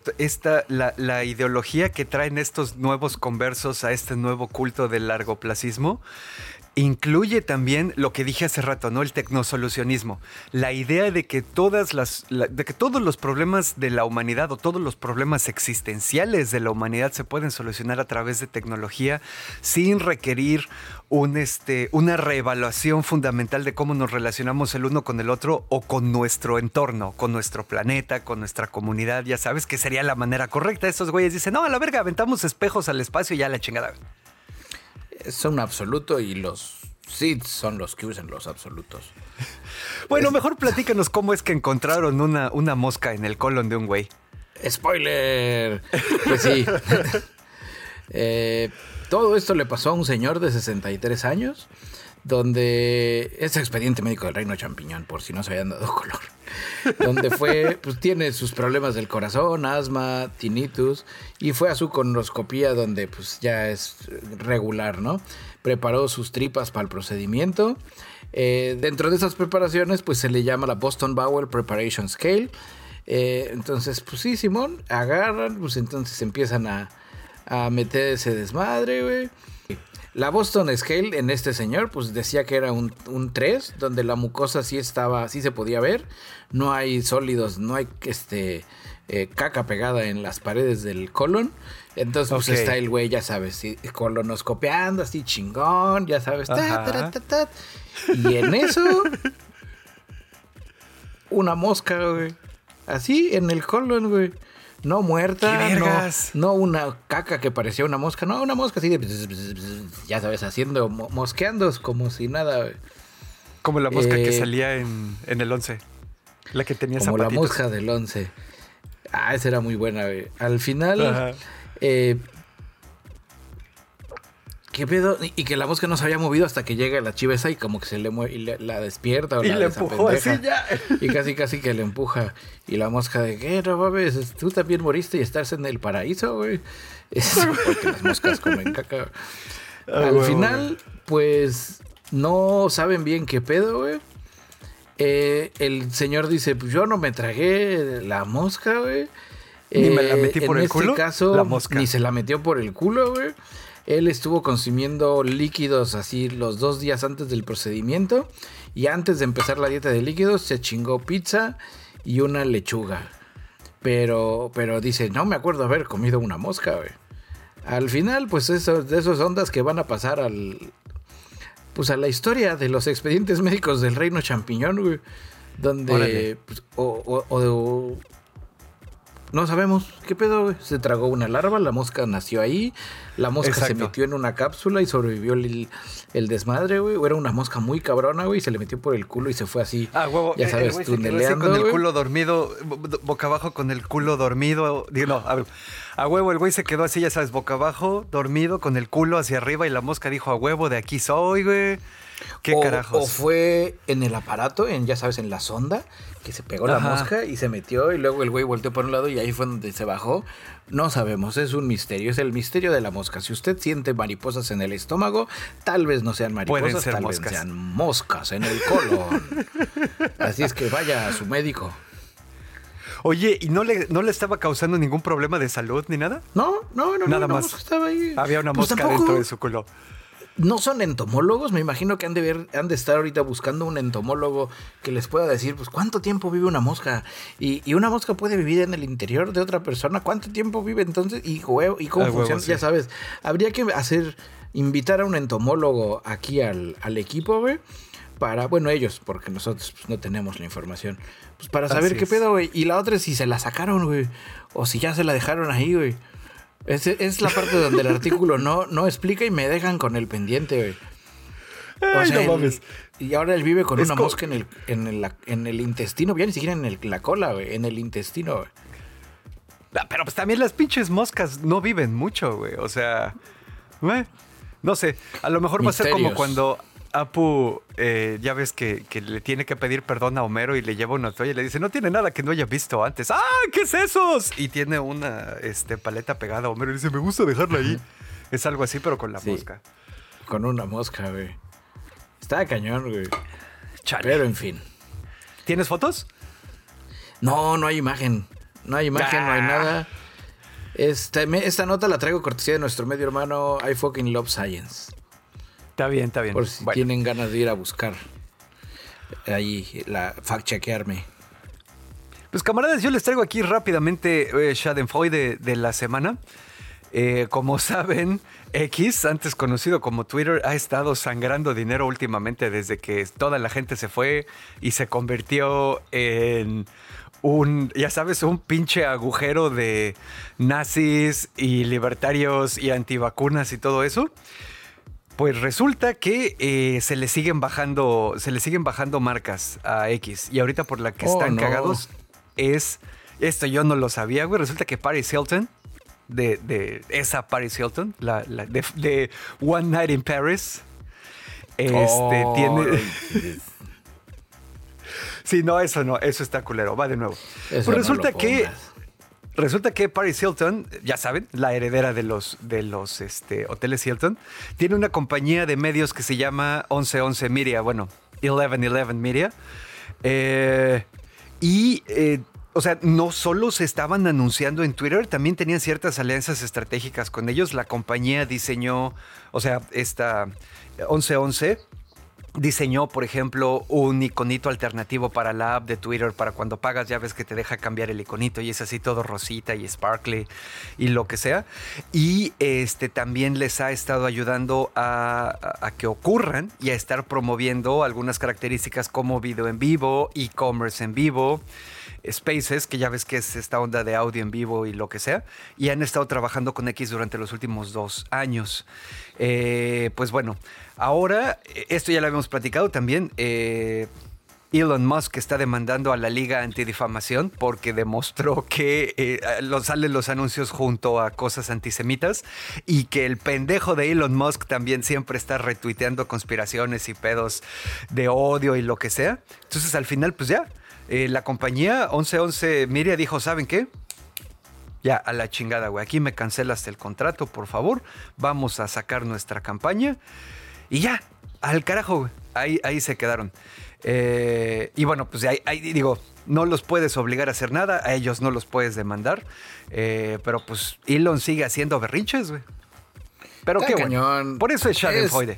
La ideología que traen estos nuevos conversos a este nuevo culto del largoplacismo incluye también lo que dije hace rato, ¿no? El tecnosolucionismo. La idea de que todos los problemas de la humanidad o todos los problemas existenciales de la humanidad se pueden solucionar a través de tecnología sin requerir una reevaluación fundamental de cómo nos relacionamos el uno con el otro o con nuestro entorno, con nuestro planeta, con nuestra comunidad. Ya sabes que sería la manera correcta. Estos güeyes dicen, no, a la verga, aventamos espejos al espacio y ya la chingada. Es un absoluto y los Sith son los que usan los absolutos. Bueno, mejor platícanos cómo es que encontraron una mosca en el colon de un güey. ¡Spoiler! Pues sí. Todo esto le pasó a un señor de 63 años, donde es expediente médico del Reino Champiñón, por si no se habían dado color. Donde pues tiene sus problemas del corazón, asma, tinnitus, y fue a su colonoscopía donde pues ya es regular, ¿no? Preparó sus tripas para el procedimiento. Dentro de esas preparaciones pues se le llama la Boston Bowel Preparation Scale. Entonces pues sí, Simón, agarran, pues entonces empiezan a meter ese desmadre, güey. La Boston Scale en este señor, pues decía que era un 3, donde la mucosa sí se podía ver. No hay sólidos, no hay caca pegada en las paredes del colon. Entonces, pues está el güey, ya sabes, ¿sí? Colonoscopeando así chingón, ya sabes. Y en eso, una mosca, güey. Así, en el colon, güey. No muerta, no una caca que parecía una mosca, no, una mosca así de, ya sabes, haciendo, mosqueando como si nada. Como la mosca que salía en el 11, la que tenía como zapatitos. La mosca del 11. Esa era muy buena, güey. Al final, ¿qué pedo? Y que la mosca no se había movido hasta que llega la chiva esa y como que se le mueve y la despierta. O y le empujó así ya. Y casi que le empuja. Y la mosca de, ¿qué? No mames, tú también moriste y estás en el paraíso, güey. Es porque las moscas comen caca. Al final, pues, no saben bien qué pedo, güey. El señor dice, pues yo no me tragué la mosca, güey. Ni me la metí por el culo. En este caso, la mosca. Ni se la metió por el culo, güey. Él estuvo consumiendo líquidos así los 2 días antes del procedimiento. Y antes de empezar la dieta de líquidos, se chingó pizza y una lechuga. Pero dice, no me acuerdo haber comido una mosca, güey. Al final, pues de esas ondas que van a pasar a la historia de los expedientes médicos del Reino Champiñón, güey. Donde, pues, No sabemos qué pedo, güey. Se tragó una larva, la mosca nació ahí, la mosca se metió en una cápsula y sobrevivió el desmadre, güey. O era una mosca muy cabrona, güey, y se le metió por el culo y se fue así. Huevo. Ya sabes, tuneleando, con el culo dormido, boca abajo con el culo dormido. Digo, no, a huevo, el güey se quedó así, ya sabes, boca abajo, dormido, con el culo hacia arriba y la mosca dijo, a huevo, de aquí soy, güey. ¿Qué carajos? O fue en el aparato, ya sabes, en la sonda, que se pegó la mosca y se metió y luego el güey volteó por un lado y ahí fue donde se bajó. No sabemos, es un misterio, es el misterio de la mosca. Si usted siente mariposas en el estómago, tal vez no sean mariposas, tal vez sean moscas en el colon. Así es que vaya a su médico. Oye, ¿y no le estaba causando ningún problema de salud ni nada? No, nada más. Estaba ahí. Había una mosca dentro de su culo. No son entomólogos, me imagino que han de estar ahorita buscando un entomólogo que les pueda decir, pues, ¿cuánto tiempo vive una mosca? Y una mosca puede vivir en el interior de otra persona, ¿cuánto tiempo vive entonces? Y cómo funciona, sí. Ya sabes, habría que invitar a un entomólogo aquí al equipo, güey, para, bueno, ellos, porque nosotros pues, no tenemos la información, pues para saber qué pedo, güey. Y la otra es si se la sacaron, güey, o si ya se la dejaron ahí, güey. Es la parte donde el artículo no explica y me dejan con el pendiente, güey. O sea, no mames. Y ahora él vive con una mosca en el intestino, ya ni siquiera en la cola, güey, en el intestino, güey. Pero pues también las pinches moscas no viven mucho, güey. O sea, no sé. A lo mejor va a ser como cuando Apu, ya ves que le tiene que pedir perdón a Homero y le lleva una toalla y le dice, no tiene nada que no haya visto antes. ¡Ah, qué es eso! Y tiene una paleta pegada a Homero y dice, me gusta dejarla ahí. Es algo así, pero con la mosca. Con una mosca, güey. Está cañón, güey. Chale. Pero en fin. ¿Tienes fotos? No hay imagen. No hay imagen, no hay nada. Esta nota la traigo cortesía de nuestro medio hermano I Fucking Love Science. Está bien. Por si tienen ganas de ir a buscar ahí, fact-chequearme. Pues camaradas, yo les traigo aquí rápidamente Schadenfreude de la semana. Como saben, X, antes conocido como Twitter, ha estado sangrando dinero últimamente desde que toda la gente se fue y se convirtió en un pinche agujero de nazis y libertarios y antivacunas y todo eso. Pues resulta que se le siguen bajando marcas a X. Y ahorita por la que están cagados es... Esto yo no lo sabía, güey. Resulta que Paris Hilton, de esa Paris Hilton, de One Night in Paris, tiene... Sí, no, eso está culero. Va de nuevo. Pues resulta que Paris Hilton, ya saben, la heredera de los hoteles Hilton, tiene una compañía de medios que se llama 1111 Media, bueno, 1111 Media. O sea, no solo se estaban anunciando en Twitter, también tenían ciertas alianzas estratégicas con ellos. La compañía diseñó, o sea, esta 1111 diseñó, por ejemplo, un iconito alternativo para la app de Twitter, para cuando pagas, ya ves que te deja cambiar el iconito y es así todo rosita y sparkly y lo que sea. Y también les ha estado ayudando a que ocurran y a estar promoviendo algunas características como video en vivo, e-commerce en vivo, Spaces, que ya ves que es esta onda de audio en vivo y lo que sea, y han estado trabajando con X durante los últimos 2 años. Pues bueno, ahora, esto ya lo habíamos platicado también, Elon Musk está demandando a la Liga Antidifamación porque demostró que salen los anuncios junto a cosas antisemitas y que el pendejo de Elon Musk también siempre está retuiteando conspiraciones y pedos de odio y lo que sea. Entonces al final pues ya, la compañía 1111 Media dijo, ¿saben qué? Ya, a la chingada, güey. Aquí me cancelas el contrato, por favor. Vamos a sacar nuestra campaña. Y ya, al carajo, güey. Ahí se quedaron. Y bueno, pues ahí digo, no los puedes obligar a hacer nada. A ellos no los puedes demandar. Pero pues Elon sigue haciendo berrinches, güey. Pero qué bueno. Por eso es Schadenfreude.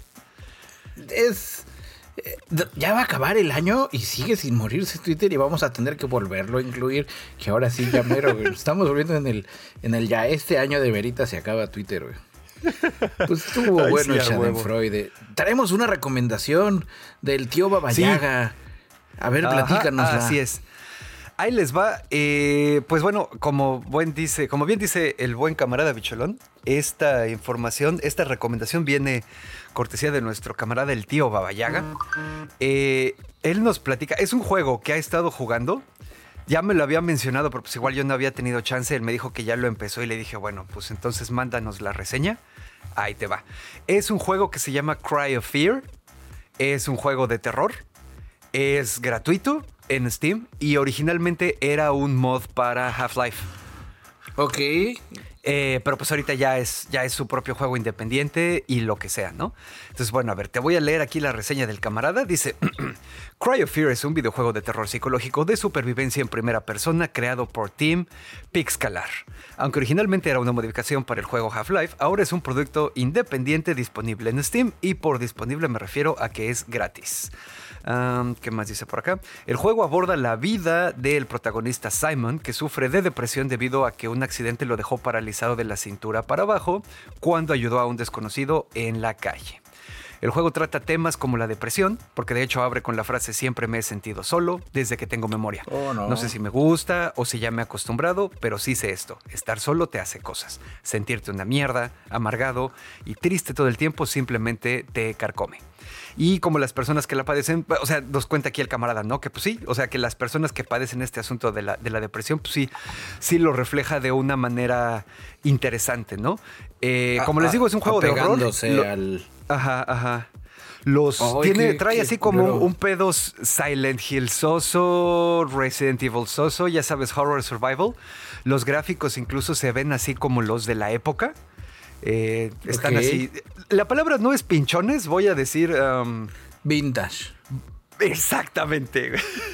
Ya va a acabar el año y sigue sin morirse Twitter y vamos a tener que volverlo a incluir, que ahora sí ya mero, güey. Estamos volviendo en el ya este año de verita se acaba Twitter, güey. Pues estuvo bueno el Schadenfreude. Traemos una recomendación del tío Baba Yaga. A ver, platícanosla. Así es. Ahí les va. Pues bueno, como bien dice el buen camarada Bicholón, esta información, esta recomendación viene cortesía de nuestro camarada el tío Babayaga. Él nos platica, es un juego que ha estado jugando. Ya me lo había mencionado, pero pues igual yo no había tenido chance. Él me dijo que ya lo empezó y le dije, bueno, pues entonces mándanos la reseña. Ahí te va. Es un juego que se llama Cry of Fear. Es un juego de terror. Es gratuito en Steam y originalmente era un mod para Half-Life. Ok. Pero pues ahorita ya es su propio juego independiente y lo que sea, ¿no? Entonces, bueno, a ver, te voy a leer aquí la reseña del camarada. Dice, Cry of Fear es un videojuego de terror psicológico de supervivencia en primera persona creado por Team Pixcalar. Aunque originalmente era una modificación para el juego Half-Life, ahora es un producto independiente disponible en Steam y por disponible me refiero a que es gratis. ¿Qué más dice por acá? El juego aborda la vida del protagonista Simon, que sufre de depresión debido a que un accidente lo dejó paralizado de la cintura para abajo cuando ayudó a un desconocido en la calle. El juego trata temas como la depresión, porque de hecho abre con la frase siempre me he sentido solo desde que tengo memoria. Oh, no. No sé si me gusta o si ya me he acostumbrado, pero sí sé esto. Estar solo te hace cosas. Sentirte una mierda, amargado y triste todo el tiempo simplemente te carcome. Y como las personas que la padecen, o sea, nos cuenta aquí el camarada, ¿no? Que pues sí, o sea, que las personas que padecen este asunto de la depresión, pues sí lo refleja de una manera interesante, ¿no? Como les digo, es un juego de horror. Ajá. Trae así como un pedo Silent Hill soso, Resident Evil soso, ya sabes, horror survival. Los gráficos incluso se ven así como los de la época. Están así. La palabra no es pinchones, voy a decir vintage. Exactamente.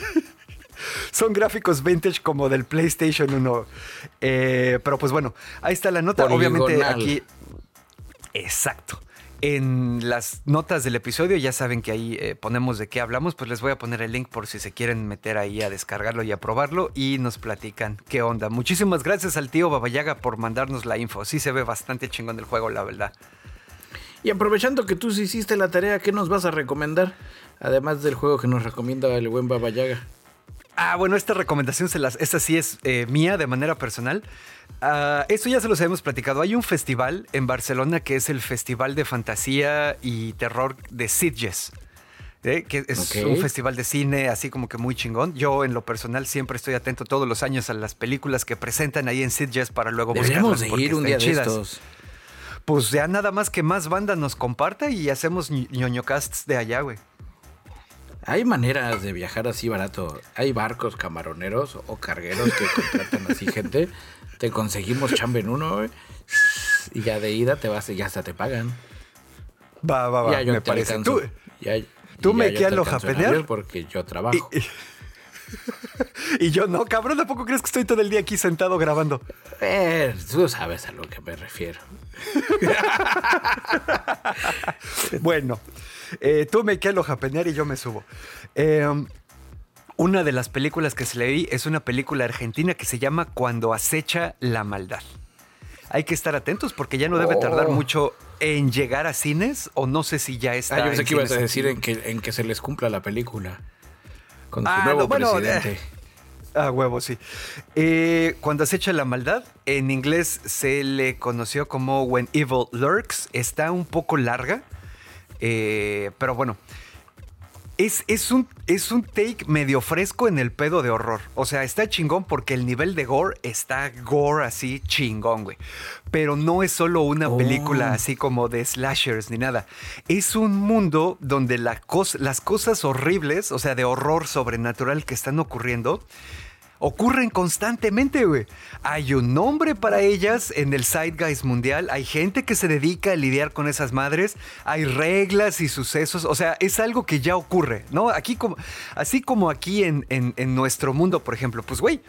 Son gráficos vintage como del PlayStation 1. Pero pues bueno, ahí está la nota. Poligonal. Obviamente aquí. Exacto. En las notas del episodio ya saben que ahí ponemos de qué hablamos, pues les voy a poner el link por si se quieren meter ahí a descargarlo y a probarlo y nos platican qué onda. Muchísimas gracias al tío Babayaga por mandarnos la info. Sí se ve bastante chingón el juego, la verdad. Y aprovechando que tú sí hiciste la tarea, ¿qué nos vas a recomendar? Además del juego que nos recomienda el buen Babayaga. Bueno, esta recomendación, esta sí es mía de manera personal. Esto ya se los habíamos platicado. Hay un festival en Barcelona que es el Festival de Fantasía y Terror de Sitges. Que es un festival de cine así como que muy chingón. Yo en lo personal siempre estoy atento todos los años a las películas que presentan ahí en Sitges para luego buscarlas. Deberíamos de ir un día de estos. Pues ya nada más que más banda nos comparta y hacemos ñoñocasts de allá, güey. Hay maneras de viajar así barato. Hay barcos camaroneros o cargueros que contratan así gente. Te conseguimos chamba en uno, güey. Y ya de ida te vas y ya hasta te pagan. Va, ya yo me parece. Alcanzo. Tú me quieres lo japenear. Porque yo trabajo. Y yo no, cabrón, ¿tampoco crees que estoy todo el día aquí sentado grabando? Tú sabes a lo que me refiero. Bueno, tú me quieres lo japenear y yo me subo. Una de las películas que se le vi es una película argentina que se llama Cuando acecha la maldad. Hay que estar atentos porque ya no debe tardar mucho en llegar a cines, o no sé si ya está. Yo pensé que ibas a decir en que se les cumpla la película. Con su nuevo presidente. Huevo, sí. Cuando acecha la maldad, en inglés se le conoció como When Evil Lurks. Está un poco larga, pero bueno. Es un take medio fresco en el pedo de horror. O sea, está chingón porque el nivel de gore está gore así chingón, güey. Pero no es solo una película así como de slashers ni nada. Es un mundo donde las cosas horribles, o sea, de horror sobrenatural que están ocurriendo, ocurren constantemente, güey. Hay un nombre para ellas en el zeitgeist mundial. Hay gente que se dedica a lidiar con esas madres. Hay reglas y sucesos. O sea, es algo que ya ocurre, ¿no? Así como aquí en nuestro mundo, por ejemplo. Pues, güey,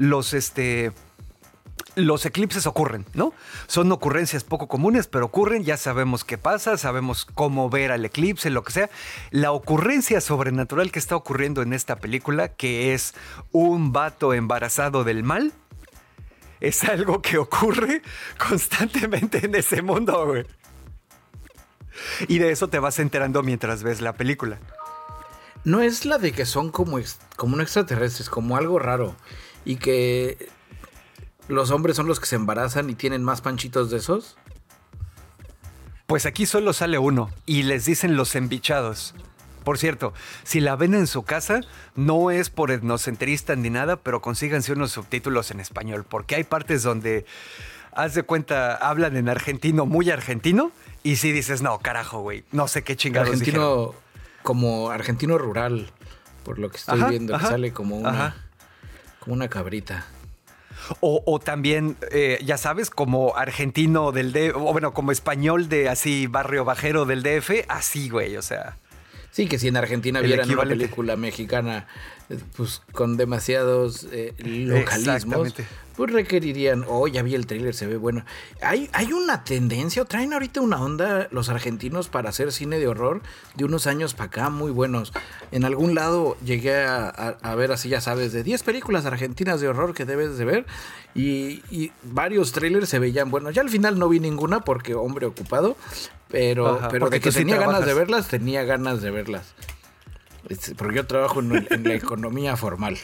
los eclipses ocurren, ¿no? Son ocurrencias poco comunes, pero ocurren. Ya sabemos qué pasa, sabemos cómo ver al eclipse, lo que sea. La ocurrencia sobrenatural que está ocurriendo en esta película, que es un vato embarazado del mal, es algo que ocurre constantemente en ese mundo, güey. Y de eso te vas enterando mientras ves la película. No es la de que son como no extraterrestres, como algo raro. Y que los hombres son los que se embarazan y tienen más panchitos de esos. Pues aquí solo sale uno y les dicen los embichados. Por cierto, si la ven en su casa, no es por etnocentrista ni nada, pero consíganse unos subtítulos en español, porque hay partes donde, haz de cuenta, hablan en argentino, muy argentino, y sí dices, no, carajo, güey, no sé qué chingados Argentino, dijeron. como argentino rural, por lo que estoy viendo, que sale como una cabrita. O también, ya sabes, como argentino del DF, o bueno, como español de así barrio bajero del DF, así, güey, o sea... Sí, que si en Argentina vieran una película mexicana pues con demasiados localismos, pues requerirían, ya vi el tráiler, se ve bueno. Hay una tendencia, o traen ahorita una onda los argentinos para hacer cine de horror de unos años para acá muy buenos. En algún lado llegué a ver así, ya sabes, de 10 películas argentinas de horror que debes de ver y varios trailers se veían buenos. Ya al final no vi ninguna porque hombre ocupado, pero de que tenía ganas de verlas, tenía ganas de verlas. Porque yo trabajo en la economía formal.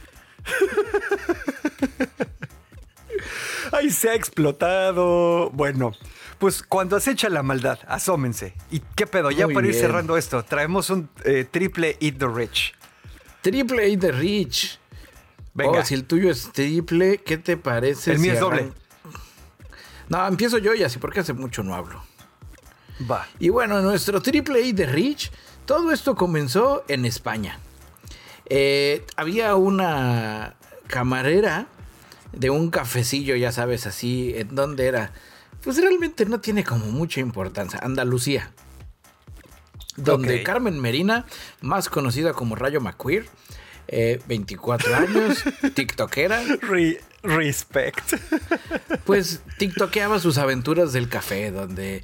¡Ay, se ha explotado! Bueno, pues cuando acecha la maldad, asómense. ¿Y qué pedo? Ya para ir cerrando esto, traemos un triple Eat the Rich. Triple Eat the Rich. Venga. Si el tuyo es triple, ¿qué te parece? El mío es doble. No, empiezo yo y así, porque hace mucho no hablo. Va. Y bueno, nuestro Triple Eat the Rich, todo esto comenzó en España. Había una camarera de un cafecillo, ya sabes, así, ¿en dónde era? Pues realmente no tiene como mucha importancia. Andalucía. Donde Carmen Merina, más conocida como Rayo McQueer, 24 años, tiktokera. Respect. Pues tiktokeaba sus aventuras del café, donde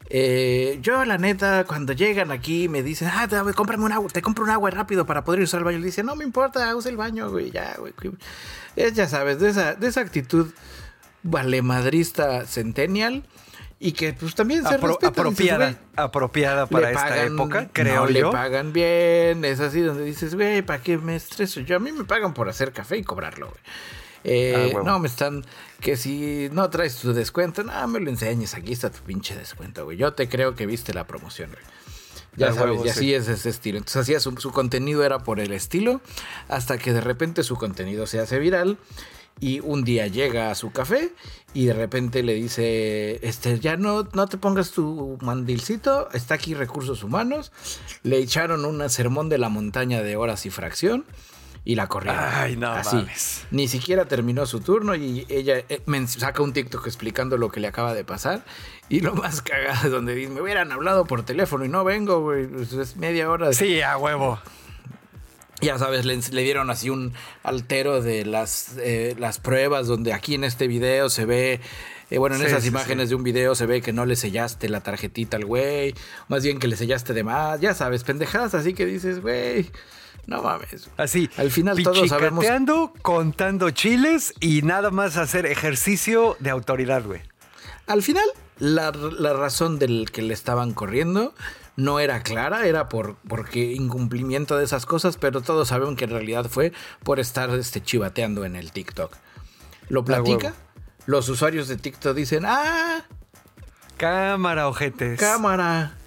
yo la neta, cuando llegan aquí me dicen, cómprame un agua, te compro un agua rápido para poder usar el baño. Le dice, no me importa, usa el baño, güey, ya, güey. Ya sabes, de esa actitud valemadrista centennial. Y que pues también se respeta. Apropiada para esta época, creo yo. Le pagan bien, es así donde dices, güey, ¿para qué me estreso? A mí me pagan por hacer café y cobrarlo, güey. No, me están, que si no traes tu descuento, no, me lo enseñes, aquí está tu pinche descuento, güey. Yo te creo que viste la promoción, güey. Ya sabes, y así es ese estilo. Entonces hacía su contenido era por el estilo, hasta que de repente su contenido se hace viral. Y un día llega a su café y de repente le dice, ya no te pongas tu mandilcito, está aquí Recursos Humanos. Le echaron un sermón de la montaña de horas y fracción y la corrieron. Ay, no así. Mames. Ni siquiera terminó su turno y ella me saca un TikTok explicando lo que le acaba de pasar. Y lo más cagado es donde dice, me hubieran hablado por teléfono y no vengo, güey, es media hora. Sí, a huevo. Ya sabes, le dieron así un altero de las pruebas, donde aquí en este video se ve, en esas imágenes de un video se ve que no le sellaste la tarjetita al güey, más bien que le sellaste de más, ya sabes, pendejadas así que dices, güey, no mames. Así, al final todos sabemos, contando chiles y nada más hacer ejercicio de autoridad, güey. Al final, la razón del que le estaban corriendo no era clara, era porque incumplimiento de esas cosas, pero todos saben que en realidad fue por estar chivateando en el TikTok. Lo platica, los usuarios de TikTok dicen, cámara, ojetes. Cámara.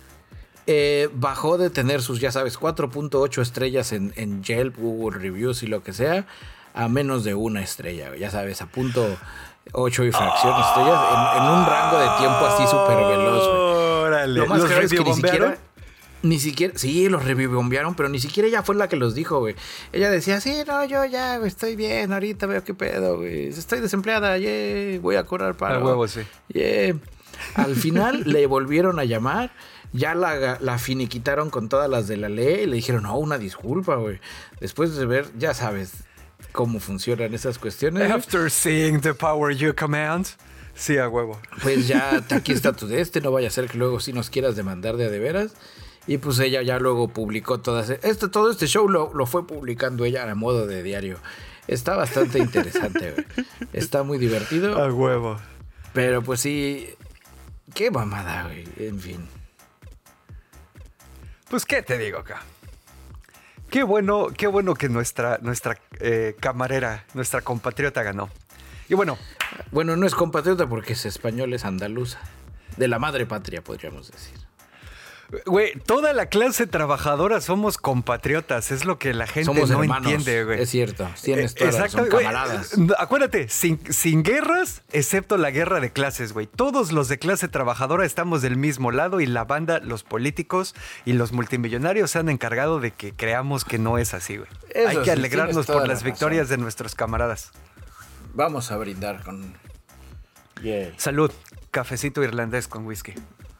Bajó de tener sus, ya sabes, 4.8 estrellas en Yelp, Google Reviews y lo que sea, a menos de 1 estrella, ya sabes, a .8 y fracción estrellas en un rango de tiempo así súper veloz. Lo más claro es que ni siquiera, sí, los revivombearon, pero ni siquiera ella fue la que los dijo, güey. Ella decía, sí, no, yo ya, güey, estoy bien, ahorita veo qué pedo, güey. Estoy desempleada, voy a cobrar para. A huevo, sí. Al final le volvieron a llamar, ya la finiquitaron con todas las de la ley y le dijeron, no, una disculpa, güey. Después de ver, ya sabes cómo funcionan esas cuestiones. After seeing the power you command. Sí, a huevo. Pues ya aquí está tu no vaya a ser que luego sí nos quieras demandar de veras. Y pues ella ya luego publicó todo este show lo fue publicando ella a modo de diario. Está bastante interesante, güey. Está muy divertido. A huevo. Pero pues sí, qué mamada, güey. En fin. Pues qué te digo acá. Qué bueno que nuestra camarera, nuestra compatriota ganó. Y bueno. Bueno, no es compatriota porque es español, es andaluza. De la madre patria, podríamos decir. Güey, toda la clase trabajadora somos compatriotas, es lo que la gente somos no hermanos, entiende, güey. Es cierto, tienes toda la razón, camaradas. Acuérdate, sin guerras, excepto la guerra de clases, güey. Todos los de clase trabajadora estamos del mismo lado y la banda, los políticos y los multimillonarios se han encargado de que creamos que no es así, güey. Hay que alegrarnos por las victorias de nuestros camaradas. Vamos a brindar con... Yeah. Salud, cafecito irlandés con whisky.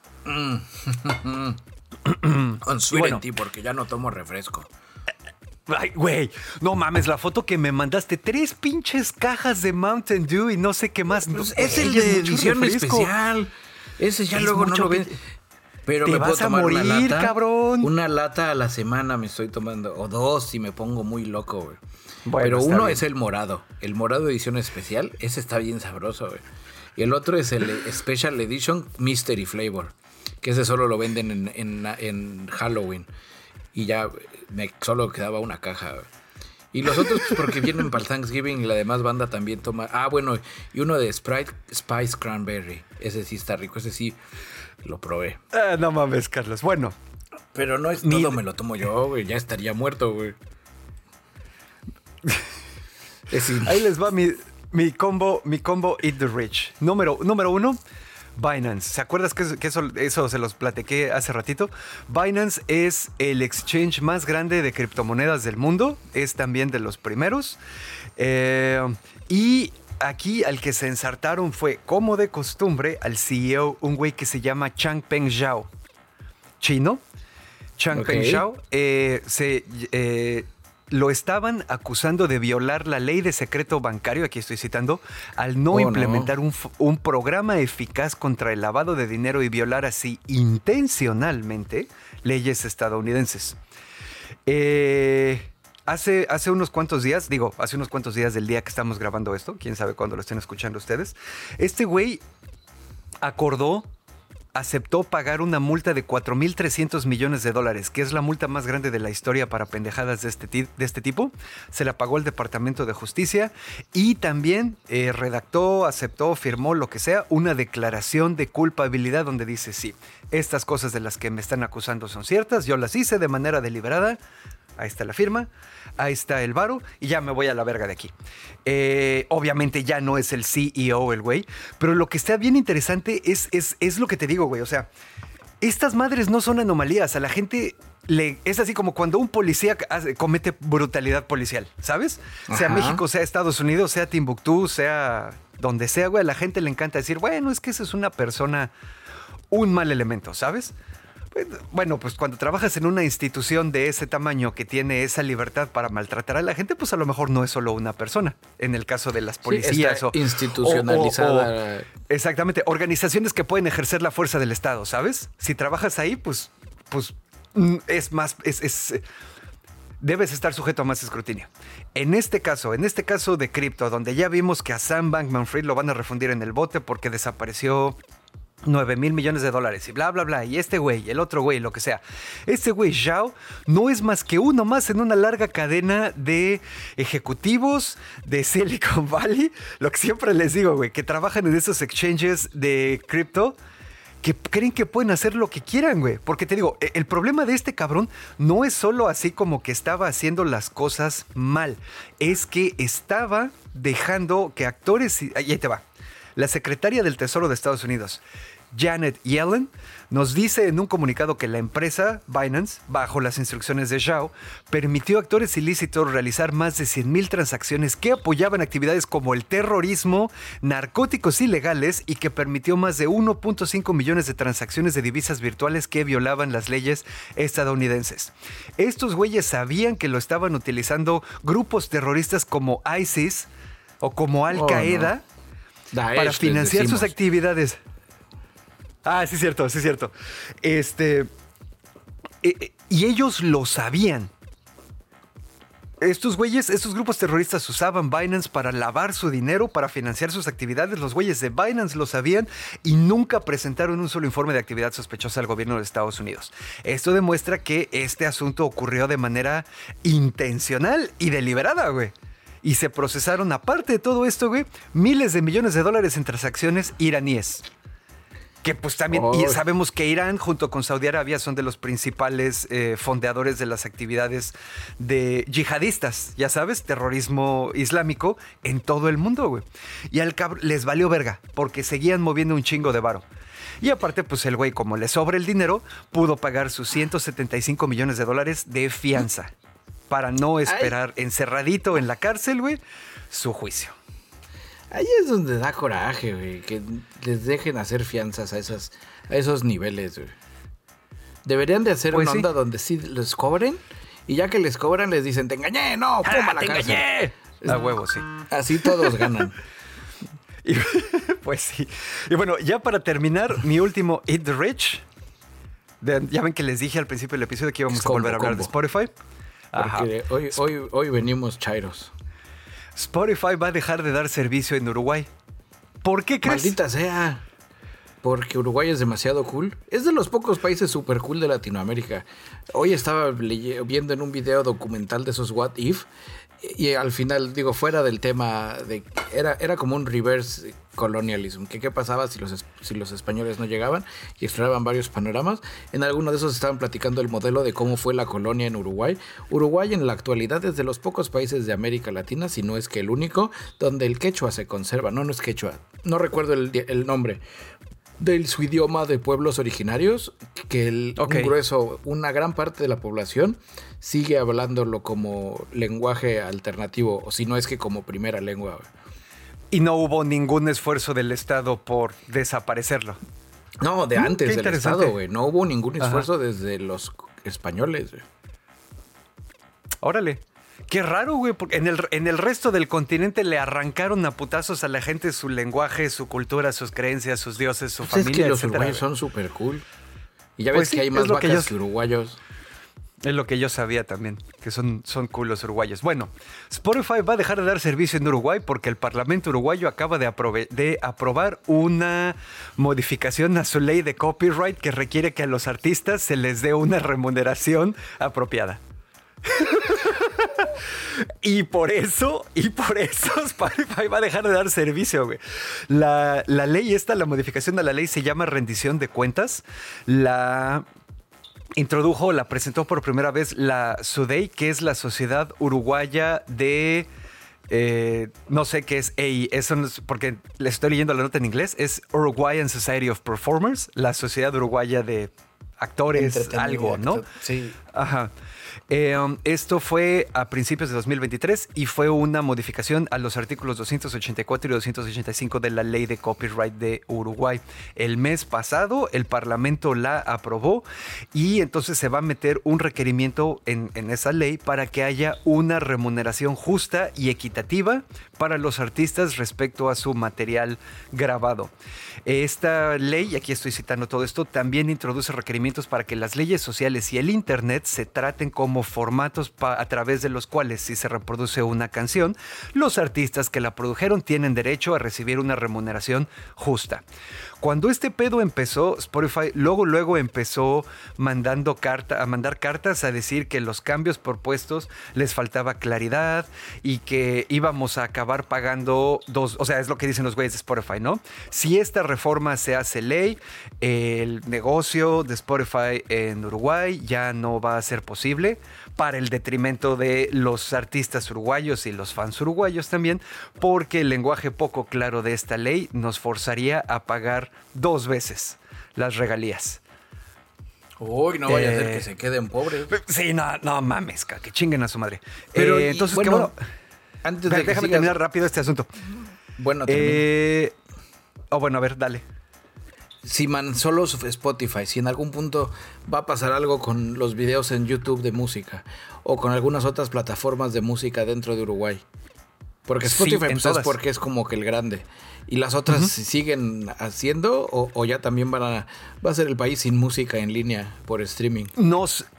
Uncertainty, porque ya no tomo refresco. Ay, güey, no mames, la foto que me mandaste, 3 pinches cajas de Mountain Dew y no sé qué más. Pues es el de edición especial. Ese ya luego no lo ven. Pero te me vas puedo tomar a morir, una lata, cabrón. Una lata a la semana me estoy tomando, o 2 si me pongo muy loco, güey. Bueno, pero uno bien. es el morado edición especial, ese está bien sabroso, güey. Y el otro es el Special Edition Mystery Flavor, que ese solo lo venden en Halloween. Y ya solo quedaba una caja, güey. Y los otros, pues porque vienen para el Thanksgiving y la demás banda también toma. Ah, bueno, y uno de Sprite Spice Cranberry. Ese sí está rico, ese sí lo probé. No mames, Carlos. Bueno. Pero no es todo, me lo tomo yo, güey. Ya estaría muerto, güey. Ahí les va mi combo Eat the Rich. Número 1, Binance. ¿Se acuerdas que eso se los platiqué hace ratito? Binance es el exchange más grande de criptomonedas del mundo. Es también de los primeros. Y aquí al que se ensartaron fue, como de costumbre, al CEO, un güey que se llama Changpeng Zhao. Chino. Changpeng Zhao. Lo estaban acusando de violar la ley de secreto bancario, aquí estoy citando, al no implementar un programa eficaz contra el lavado de dinero y violar así intencionalmente leyes estadounidenses. Hace unos cuantos días del día que estamos grabando esto, quién sabe cuándo lo estén escuchando ustedes, este güey aceptó pagar una multa de $4,300 millones, que es la multa más grande de la historia para pendejadas de este tipo. Se la pagó el Departamento de Justicia y también redactó, aceptó, firmó, lo que sea, una declaración de culpabilidad donde dice, sí, estas cosas de las que me están acusando son ciertas, yo las hice de manera deliberada. Ahí está la firma, ahí está el varo y ya me voy a la verga de aquí. Obviamente ya no es el CEO el güey, pero lo que está bien interesante es lo que te digo, güey. O sea, estas madres no son anomalías. A la gente es así como cuando un policía comete brutalidad policial, ¿sabes? Sea México, sea Estados Unidos, sea Timbuktu, sea donde sea, güey. A la gente le encanta decir, bueno, es que esa es una persona, un mal elemento, ¿sabes? Bueno, pues cuando trabajas en una institución de ese tamaño que tiene esa libertad para maltratar a la gente, pues a lo mejor no es solo una persona. En el caso de las policías, sí, está institucionalizada. Exactamente, organizaciones que pueden ejercer la fuerza del Estado, ¿sabes? Si trabajas ahí, pues es más, debes estar sujeto a más escrutinio. En este caso de cripto, donde ya vimos que a Sam Bankman-Fried lo van a refundir en el bote porque desapareció $9,000 millones y bla, bla, bla. Y este güey, el otro güey, lo que sea. Este güey, Zhao, no es más que uno más en una larga cadena de ejecutivos de Silicon Valley. Lo que siempre les digo, güey, que trabajan en esos exchanges de cripto que creen que pueden hacer lo que quieran, güey. Porque te digo, el problema de este cabrón no es solo así como que estaba haciendo las cosas mal. Es que estaba dejando que actores... Y ahí te va. La secretaria del Tesoro de Estados Unidos, Janet Yellen, nos dice en un comunicado que la empresa Binance, bajo las instrucciones de Zhao, permitió a actores ilícitos realizar más de 100,000 transacciones que apoyaban actividades como el terrorismo, narcóticos ilegales y que permitió más de 1.5 millones de transacciones de divisas virtuales que violaban las leyes estadounidenses. Estos güeyes sabían que lo estaban utilizando grupos terroristas como ISIS o como Al-Qaeda para financiar sus actividades. Sí, es cierto. Y ellos lo sabían. Estos güeyes, estos grupos terroristas usaban Binance para lavar su dinero, para financiar sus actividades. Los güeyes de Binance lo sabían y nunca presentaron un solo informe de actividad sospechosa al gobierno de Estados Unidos. Esto demuestra que este asunto ocurrió de manera intencional y deliberada, güey. Y se procesaron, aparte de todo esto, güey, miles de millones de dólares en transacciones iraníes. Que pues también, y sabemos que Irán junto con Saudi Arabia son de los principales fondeadores de las actividades de yihadistas, ya sabes, terrorismo islámico en todo el mundo, güey. Y al cabrón les valió verga, porque seguían moviendo un chingo de varo. Y aparte, pues el güey, como le sobra el dinero, pudo pagar sus 175 millones de dólares de fianza para no esperar encerradito en la cárcel, güey, su juicio. Ahí es donde da coraje, güey, que les dejen hacer fianzas a esos niveles, güey. Deberían de hacer una onda donde sí les cobren y ya que les cobran les dicen, te engañé, no, pum, a la cárcel. Engañé. A huevo, sí. Así todos ganan. Y, pues sí. Y bueno, ya para terminar, mi último Eat the Rich. Ya ven que les dije al principio del episodio que íbamos a volver a hablar de Spotify. Porque hoy venimos chairos. Spotify va a dejar de dar servicio en Uruguay. ¿Por qué crees? Maldita sea. Porque Uruguay es demasiado cool. Es de los pocos países super cool de Latinoamérica. Hoy estaba viendo en un video documental de esos What If. Y al final, digo, fuera del tema de... Era como un reverse colonialism. ¿Qué pasaba si los españoles no llegaban y exploraban varios panoramas? En alguno de esos estaban platicando el modelo de cómo fue la colonia en Uruguay. Uruguay en la actualidad es de los pocos países de América Latina, si no es que el único, donde el quechua se conserva. No es quechua. No recuerdo el nombre de su idioma de pueblos originarios, que una gran parte de la población sigue hablándolo como lenguaje alternativo, o si no es que como primera lengua. Y no hubo ningún esfuerzo del Estado por desaparecerlo. No, de antes del Estado, güey. No hubo ningún esfuerzo desde los españoles, güey. Órale. Qué raro, güey, porque en el resto del continente le arrancaron a putazos a la gente su lenguaje, su cultura, sus creencias, sus dioses, su familia, es que los uruguayos son súper cool. Y ya ves que hay más vacas que uruguayos. Es lo que yo sabía también, que son cool los uruguayos. Bueno, Spotify va a dejar de dar servicio en Uruguay porque el Parlamento uruguayo acaba de aprobar una modificación a su ley de copyright que requiere que a los artistas se les dé una remuneración apropiada. Y por eso Spotify va a dejar de dar servicio, güey. La ley la modificación a la ley se llama rendición de cuentas. La presentó por primera vez la SUDEI, que es la Sociedad Uruguaya de... no sé qué es EI, eso no es, porque le estoy leyendo la nota en inglés, es Uruguayan Society of Performers, la Sociedad Uruguaya de Actores, algo, ¿no? Sí. Ajá. Esto fue a principios de 2023 y fue una modificación a los artículos 284 y 285 de la Ley de Copyright de Uruguay. El mes pasado el Parlamento la aprobó y entonces se va a meter un requerimiento en esa ley para que haya una remuneración justa y equitativa para los artistas respecto a su material grabado. Esta ley, y aquí estoy citando todo esto, también introduce requerimientos para que las leyes sociales y el Internet se traten como formatos a través de los cuales, si se reproduce una canción, los artistas que la produjeron tienen derecho a recibir una remuneración justa. Cuando este pedo empezó, Spotify luego empezó a mandar cartas a decir que los cambios propuestos les faltaba claridad y que íbamos a acabar pagando o sea, es lo que dicen los güeyes de Spotify, ¿no? Si esta reforma se hace ley, el negocio de Spotify en Uruguay ya no va a ser posible, para el detrimento de los artistas uruguayos y los fans uruguayos también, porque el lenguaje poco claro de esta ley nos forzaría a pagar 2 veces las regalías. Uy, no vaya a ser que se queden pobres. Sí, no mames, que chinguen a su madre. Pero entonces, bueno, antes de déjame terminar rápido este asunto. Bueno, termina. Bueno, a ver, dale. Si solo Spotify, si en algún punto va a pasar algo con los videos en YouTube de música o con algunas otras plataformas de música dentro de Uruguay. Porque Spotify pues, es porque es como que el grande. ¿Y las otras siguen haciendo o ya también va a ser el país sin música en línea por streaming?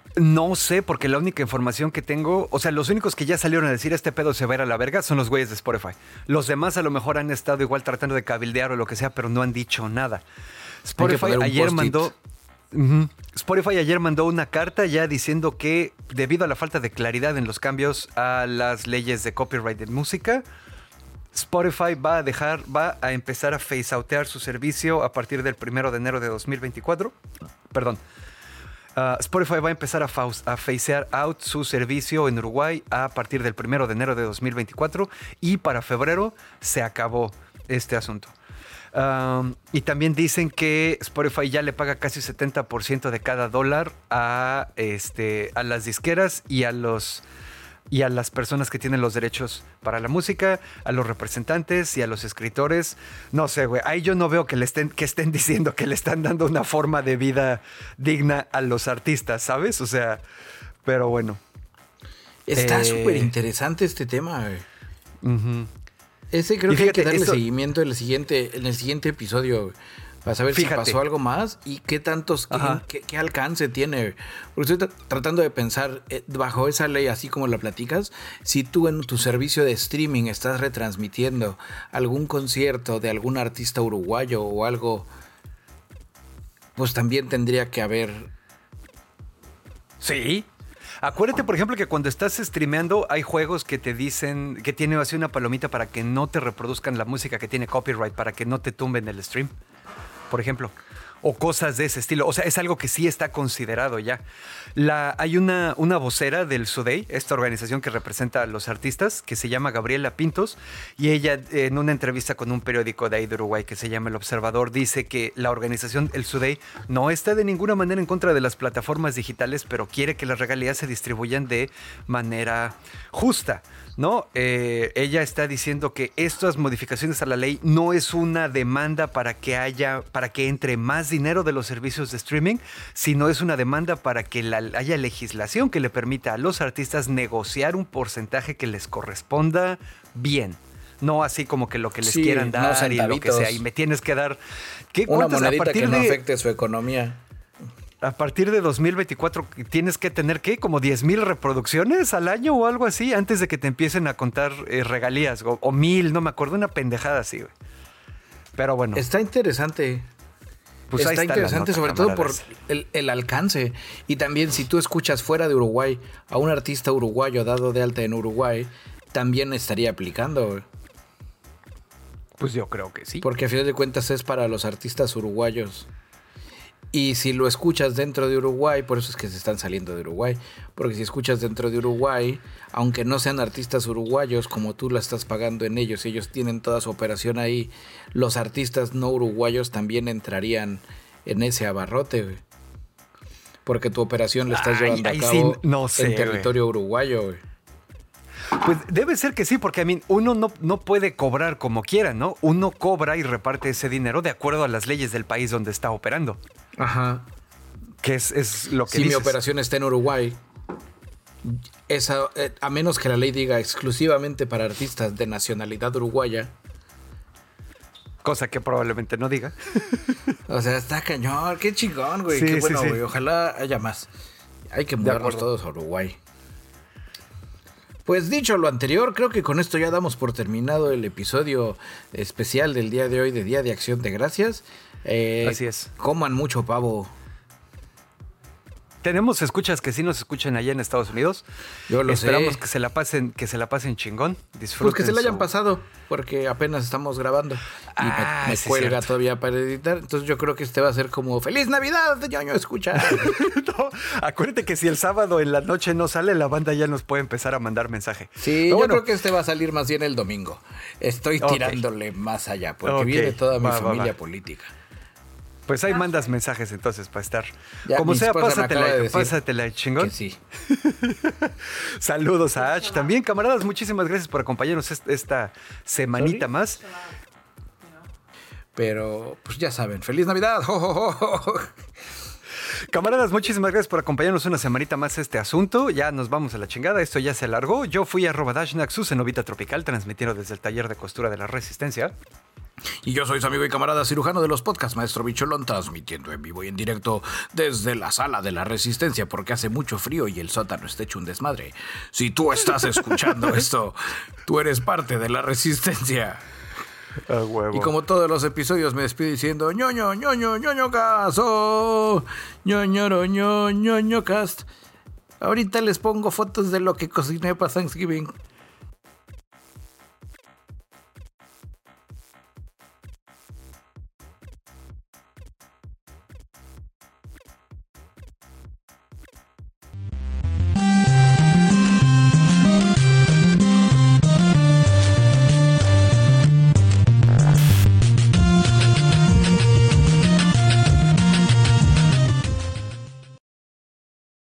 No sé, porque la única información que tengo, o sea, los únicos que ya salieron a decir este pedo se va a ir a la verga son los güeyes de Spotify. Los demás a lo mejor han estado igual tratando de cabildear o lo que sea, pero no han dicho nada. Spotify ayer mandó... Spotify ayer mandó una carta ya diciendo que debido a la falta de claridad en los cambios a las leyes de copyright de música, Spotify va a empezar a phase-outear su servicio a partir del 1 de enero de 2024. Perdón. Spotify va a empezar a phasear out su servicio en Uruguay a partir del 1 de enero de 2024 y para febrero se acabó este asunto. Y también dicen que Spotify ya le paga casi 70% de cada dólar a las disqueras y a las personas que tienen los derechos para la música, a los representantes y a los escritores. No sé, güey. Ahí yo no veo que estén diciendo que le están dando una forma de vida digna a los artistas, ¿sabes? O sea, pero bueno. Está súper interesante este tema, güey. Uh-huh. Ese creo que hay que darle seguimiento en el siguiente episodio, güey, para saber si pasó algo más y qué qué alcance tiene. Porque estoy tratando de pensar, bajo esa ley, así como la platicas, si tú en tu servicio de streaming estás retransmitiendo algún concierto de algún artista uruguayo o algo, pues también tendría que haber... Sí. Acuérdate, por ejemplo, que cuando estás streameando hay juegos que te dicen que tiene así una palomita para que no te reproduzcan la música que tiene copyright, para que no te tumben el stream, por ejemplo. O cosas de ese estilo. O sea, es algo que sí está considerado ya. Hay una vocera del SUDEI, esta organización que representa a los artistas, que se llama Gabriela Pintos, y ella en una entrevista con un periódico de ahí de Uruguay que se llama El Observador, dice que la organización, el SUDEI, no está de ninguna manera en contra de las plataformas digitales, pero quiere que las regalías se distribuyan de manera justa, ¿no? Ella está diciendo que estas modificaciones a la ley no es una demanda para que entre más dinero de los servicios de streaming, sino es una demanda para que haya legislación que le permita a los artistas negociar un porcentaje que les corresponda bien. No así como que lo que les quieran dar y lo que sea. Y me tienes que dar... Una monedita que no afecte su economía. A partir de 2024 tienes que tener, ¿qué? Como 10,000 reproducciones al año o algo así antes de que te empiecen a contar regalías. O 1,000, no me acuerdo, una pendejada así, güey. Pero bueno. Está interesante. Pues está interesante, nota, sobre todo por el alcance. Y también si tú escuchas fuera de Uruguay a un artista uruguayo dado de alta en Uruguay, también estaría aplicando, güey. Pues yo creo que sí. Porque a final de cuentas es para los artistas uruguayos. Y si lo escuchas dentro de Uruguay, por eso es que se están saliendo de Uruguay. Porque si escuchas dentro de Uruguay, aunque no sean artistas uruguayos, como tú la estás pagando en ellos, ellos tienen toda su operación ahí, los artistas no uruguayos también entrarían en ese abarrote, güey. Porque tu operación la estás llevando a cabo en territorio uruguayo, güey. Pues debe ser que sí, porque uno no puede cobrar como quiera, ¿no? Uno cobra y reparte ese dinero de acuerdo a las leyes del país donde está operando. Ajá. Que es lo que si dices. Mi operación está en Uruguay, a menos que la ley diga exclusivamente para artistas de nacionalidad uruguaya. Cosa que probablemente no diga. O sea, está cañón, qué chingón, güey. Sí, qué bueno, güey. Ojalá haya más. Hay que mudarnos todos a Uruguay. Pues dicho lo anterior, creo que con esto ya damos por terminado el episodio especial del día de hoy, de Día de Acción de Gracias. Así es. Coman mucho pavo. Tenemos escuchas que sí nos escuchan allá en Estados Unidos. Yo lo Esperamos sé. que se la pasen chingón. Disfruten. Pues que se la hayan pasado, porque apenas estamos grabando. Y me cuelga todavía para editar. Entonces yo creo que este va a ser como ¡Feliz Navidad, ñoño! Escucha. No, acuérdate que si el sábado en la noche no sale, la banda ya nos puede empezar a mandar mensaje. Sí, yo creo que este va a salir más bien el domingo. Estoy tirándole más allá, porque viene toda mi familia política. Pues ahí mandas mensajes entonces para estar. Ya, como sea, pásatela chingón. Que sí. Saludos a Ash también. Camaradas, muchísimas gracias por acompañarnos esta semanita más. Pero, pues ya saben, ¡Feliz Navidad! ¡Jo, jo, jo! Camaradas, muchísimas gracias por acompañarnos una semanita más este asunto. Ya nos vamos a la chingada, esto ya se alargó. Yo fui @Dashnak, su cenovita tropical, transmitiendo desde el taller de costura de la Resistencia. Y yo soy su amigo y camarada cirujano de los podcasts, Maestro Bicholón, transmitiendo en vivo y en directo desde la sala de la Resistencia, porque hace mucho frío y el sótano está hecho un desmadre. Si tú estás escuchando esto, tú eres parte de la Resistencia. A huevo. Y como todos los episodios me despido diciendo ñoño, ñoño, ñoño caso, ñoñoro, ñoño, ñoño cast. Ahorita les pongo fotos de lo que cociné para Thanksgiving.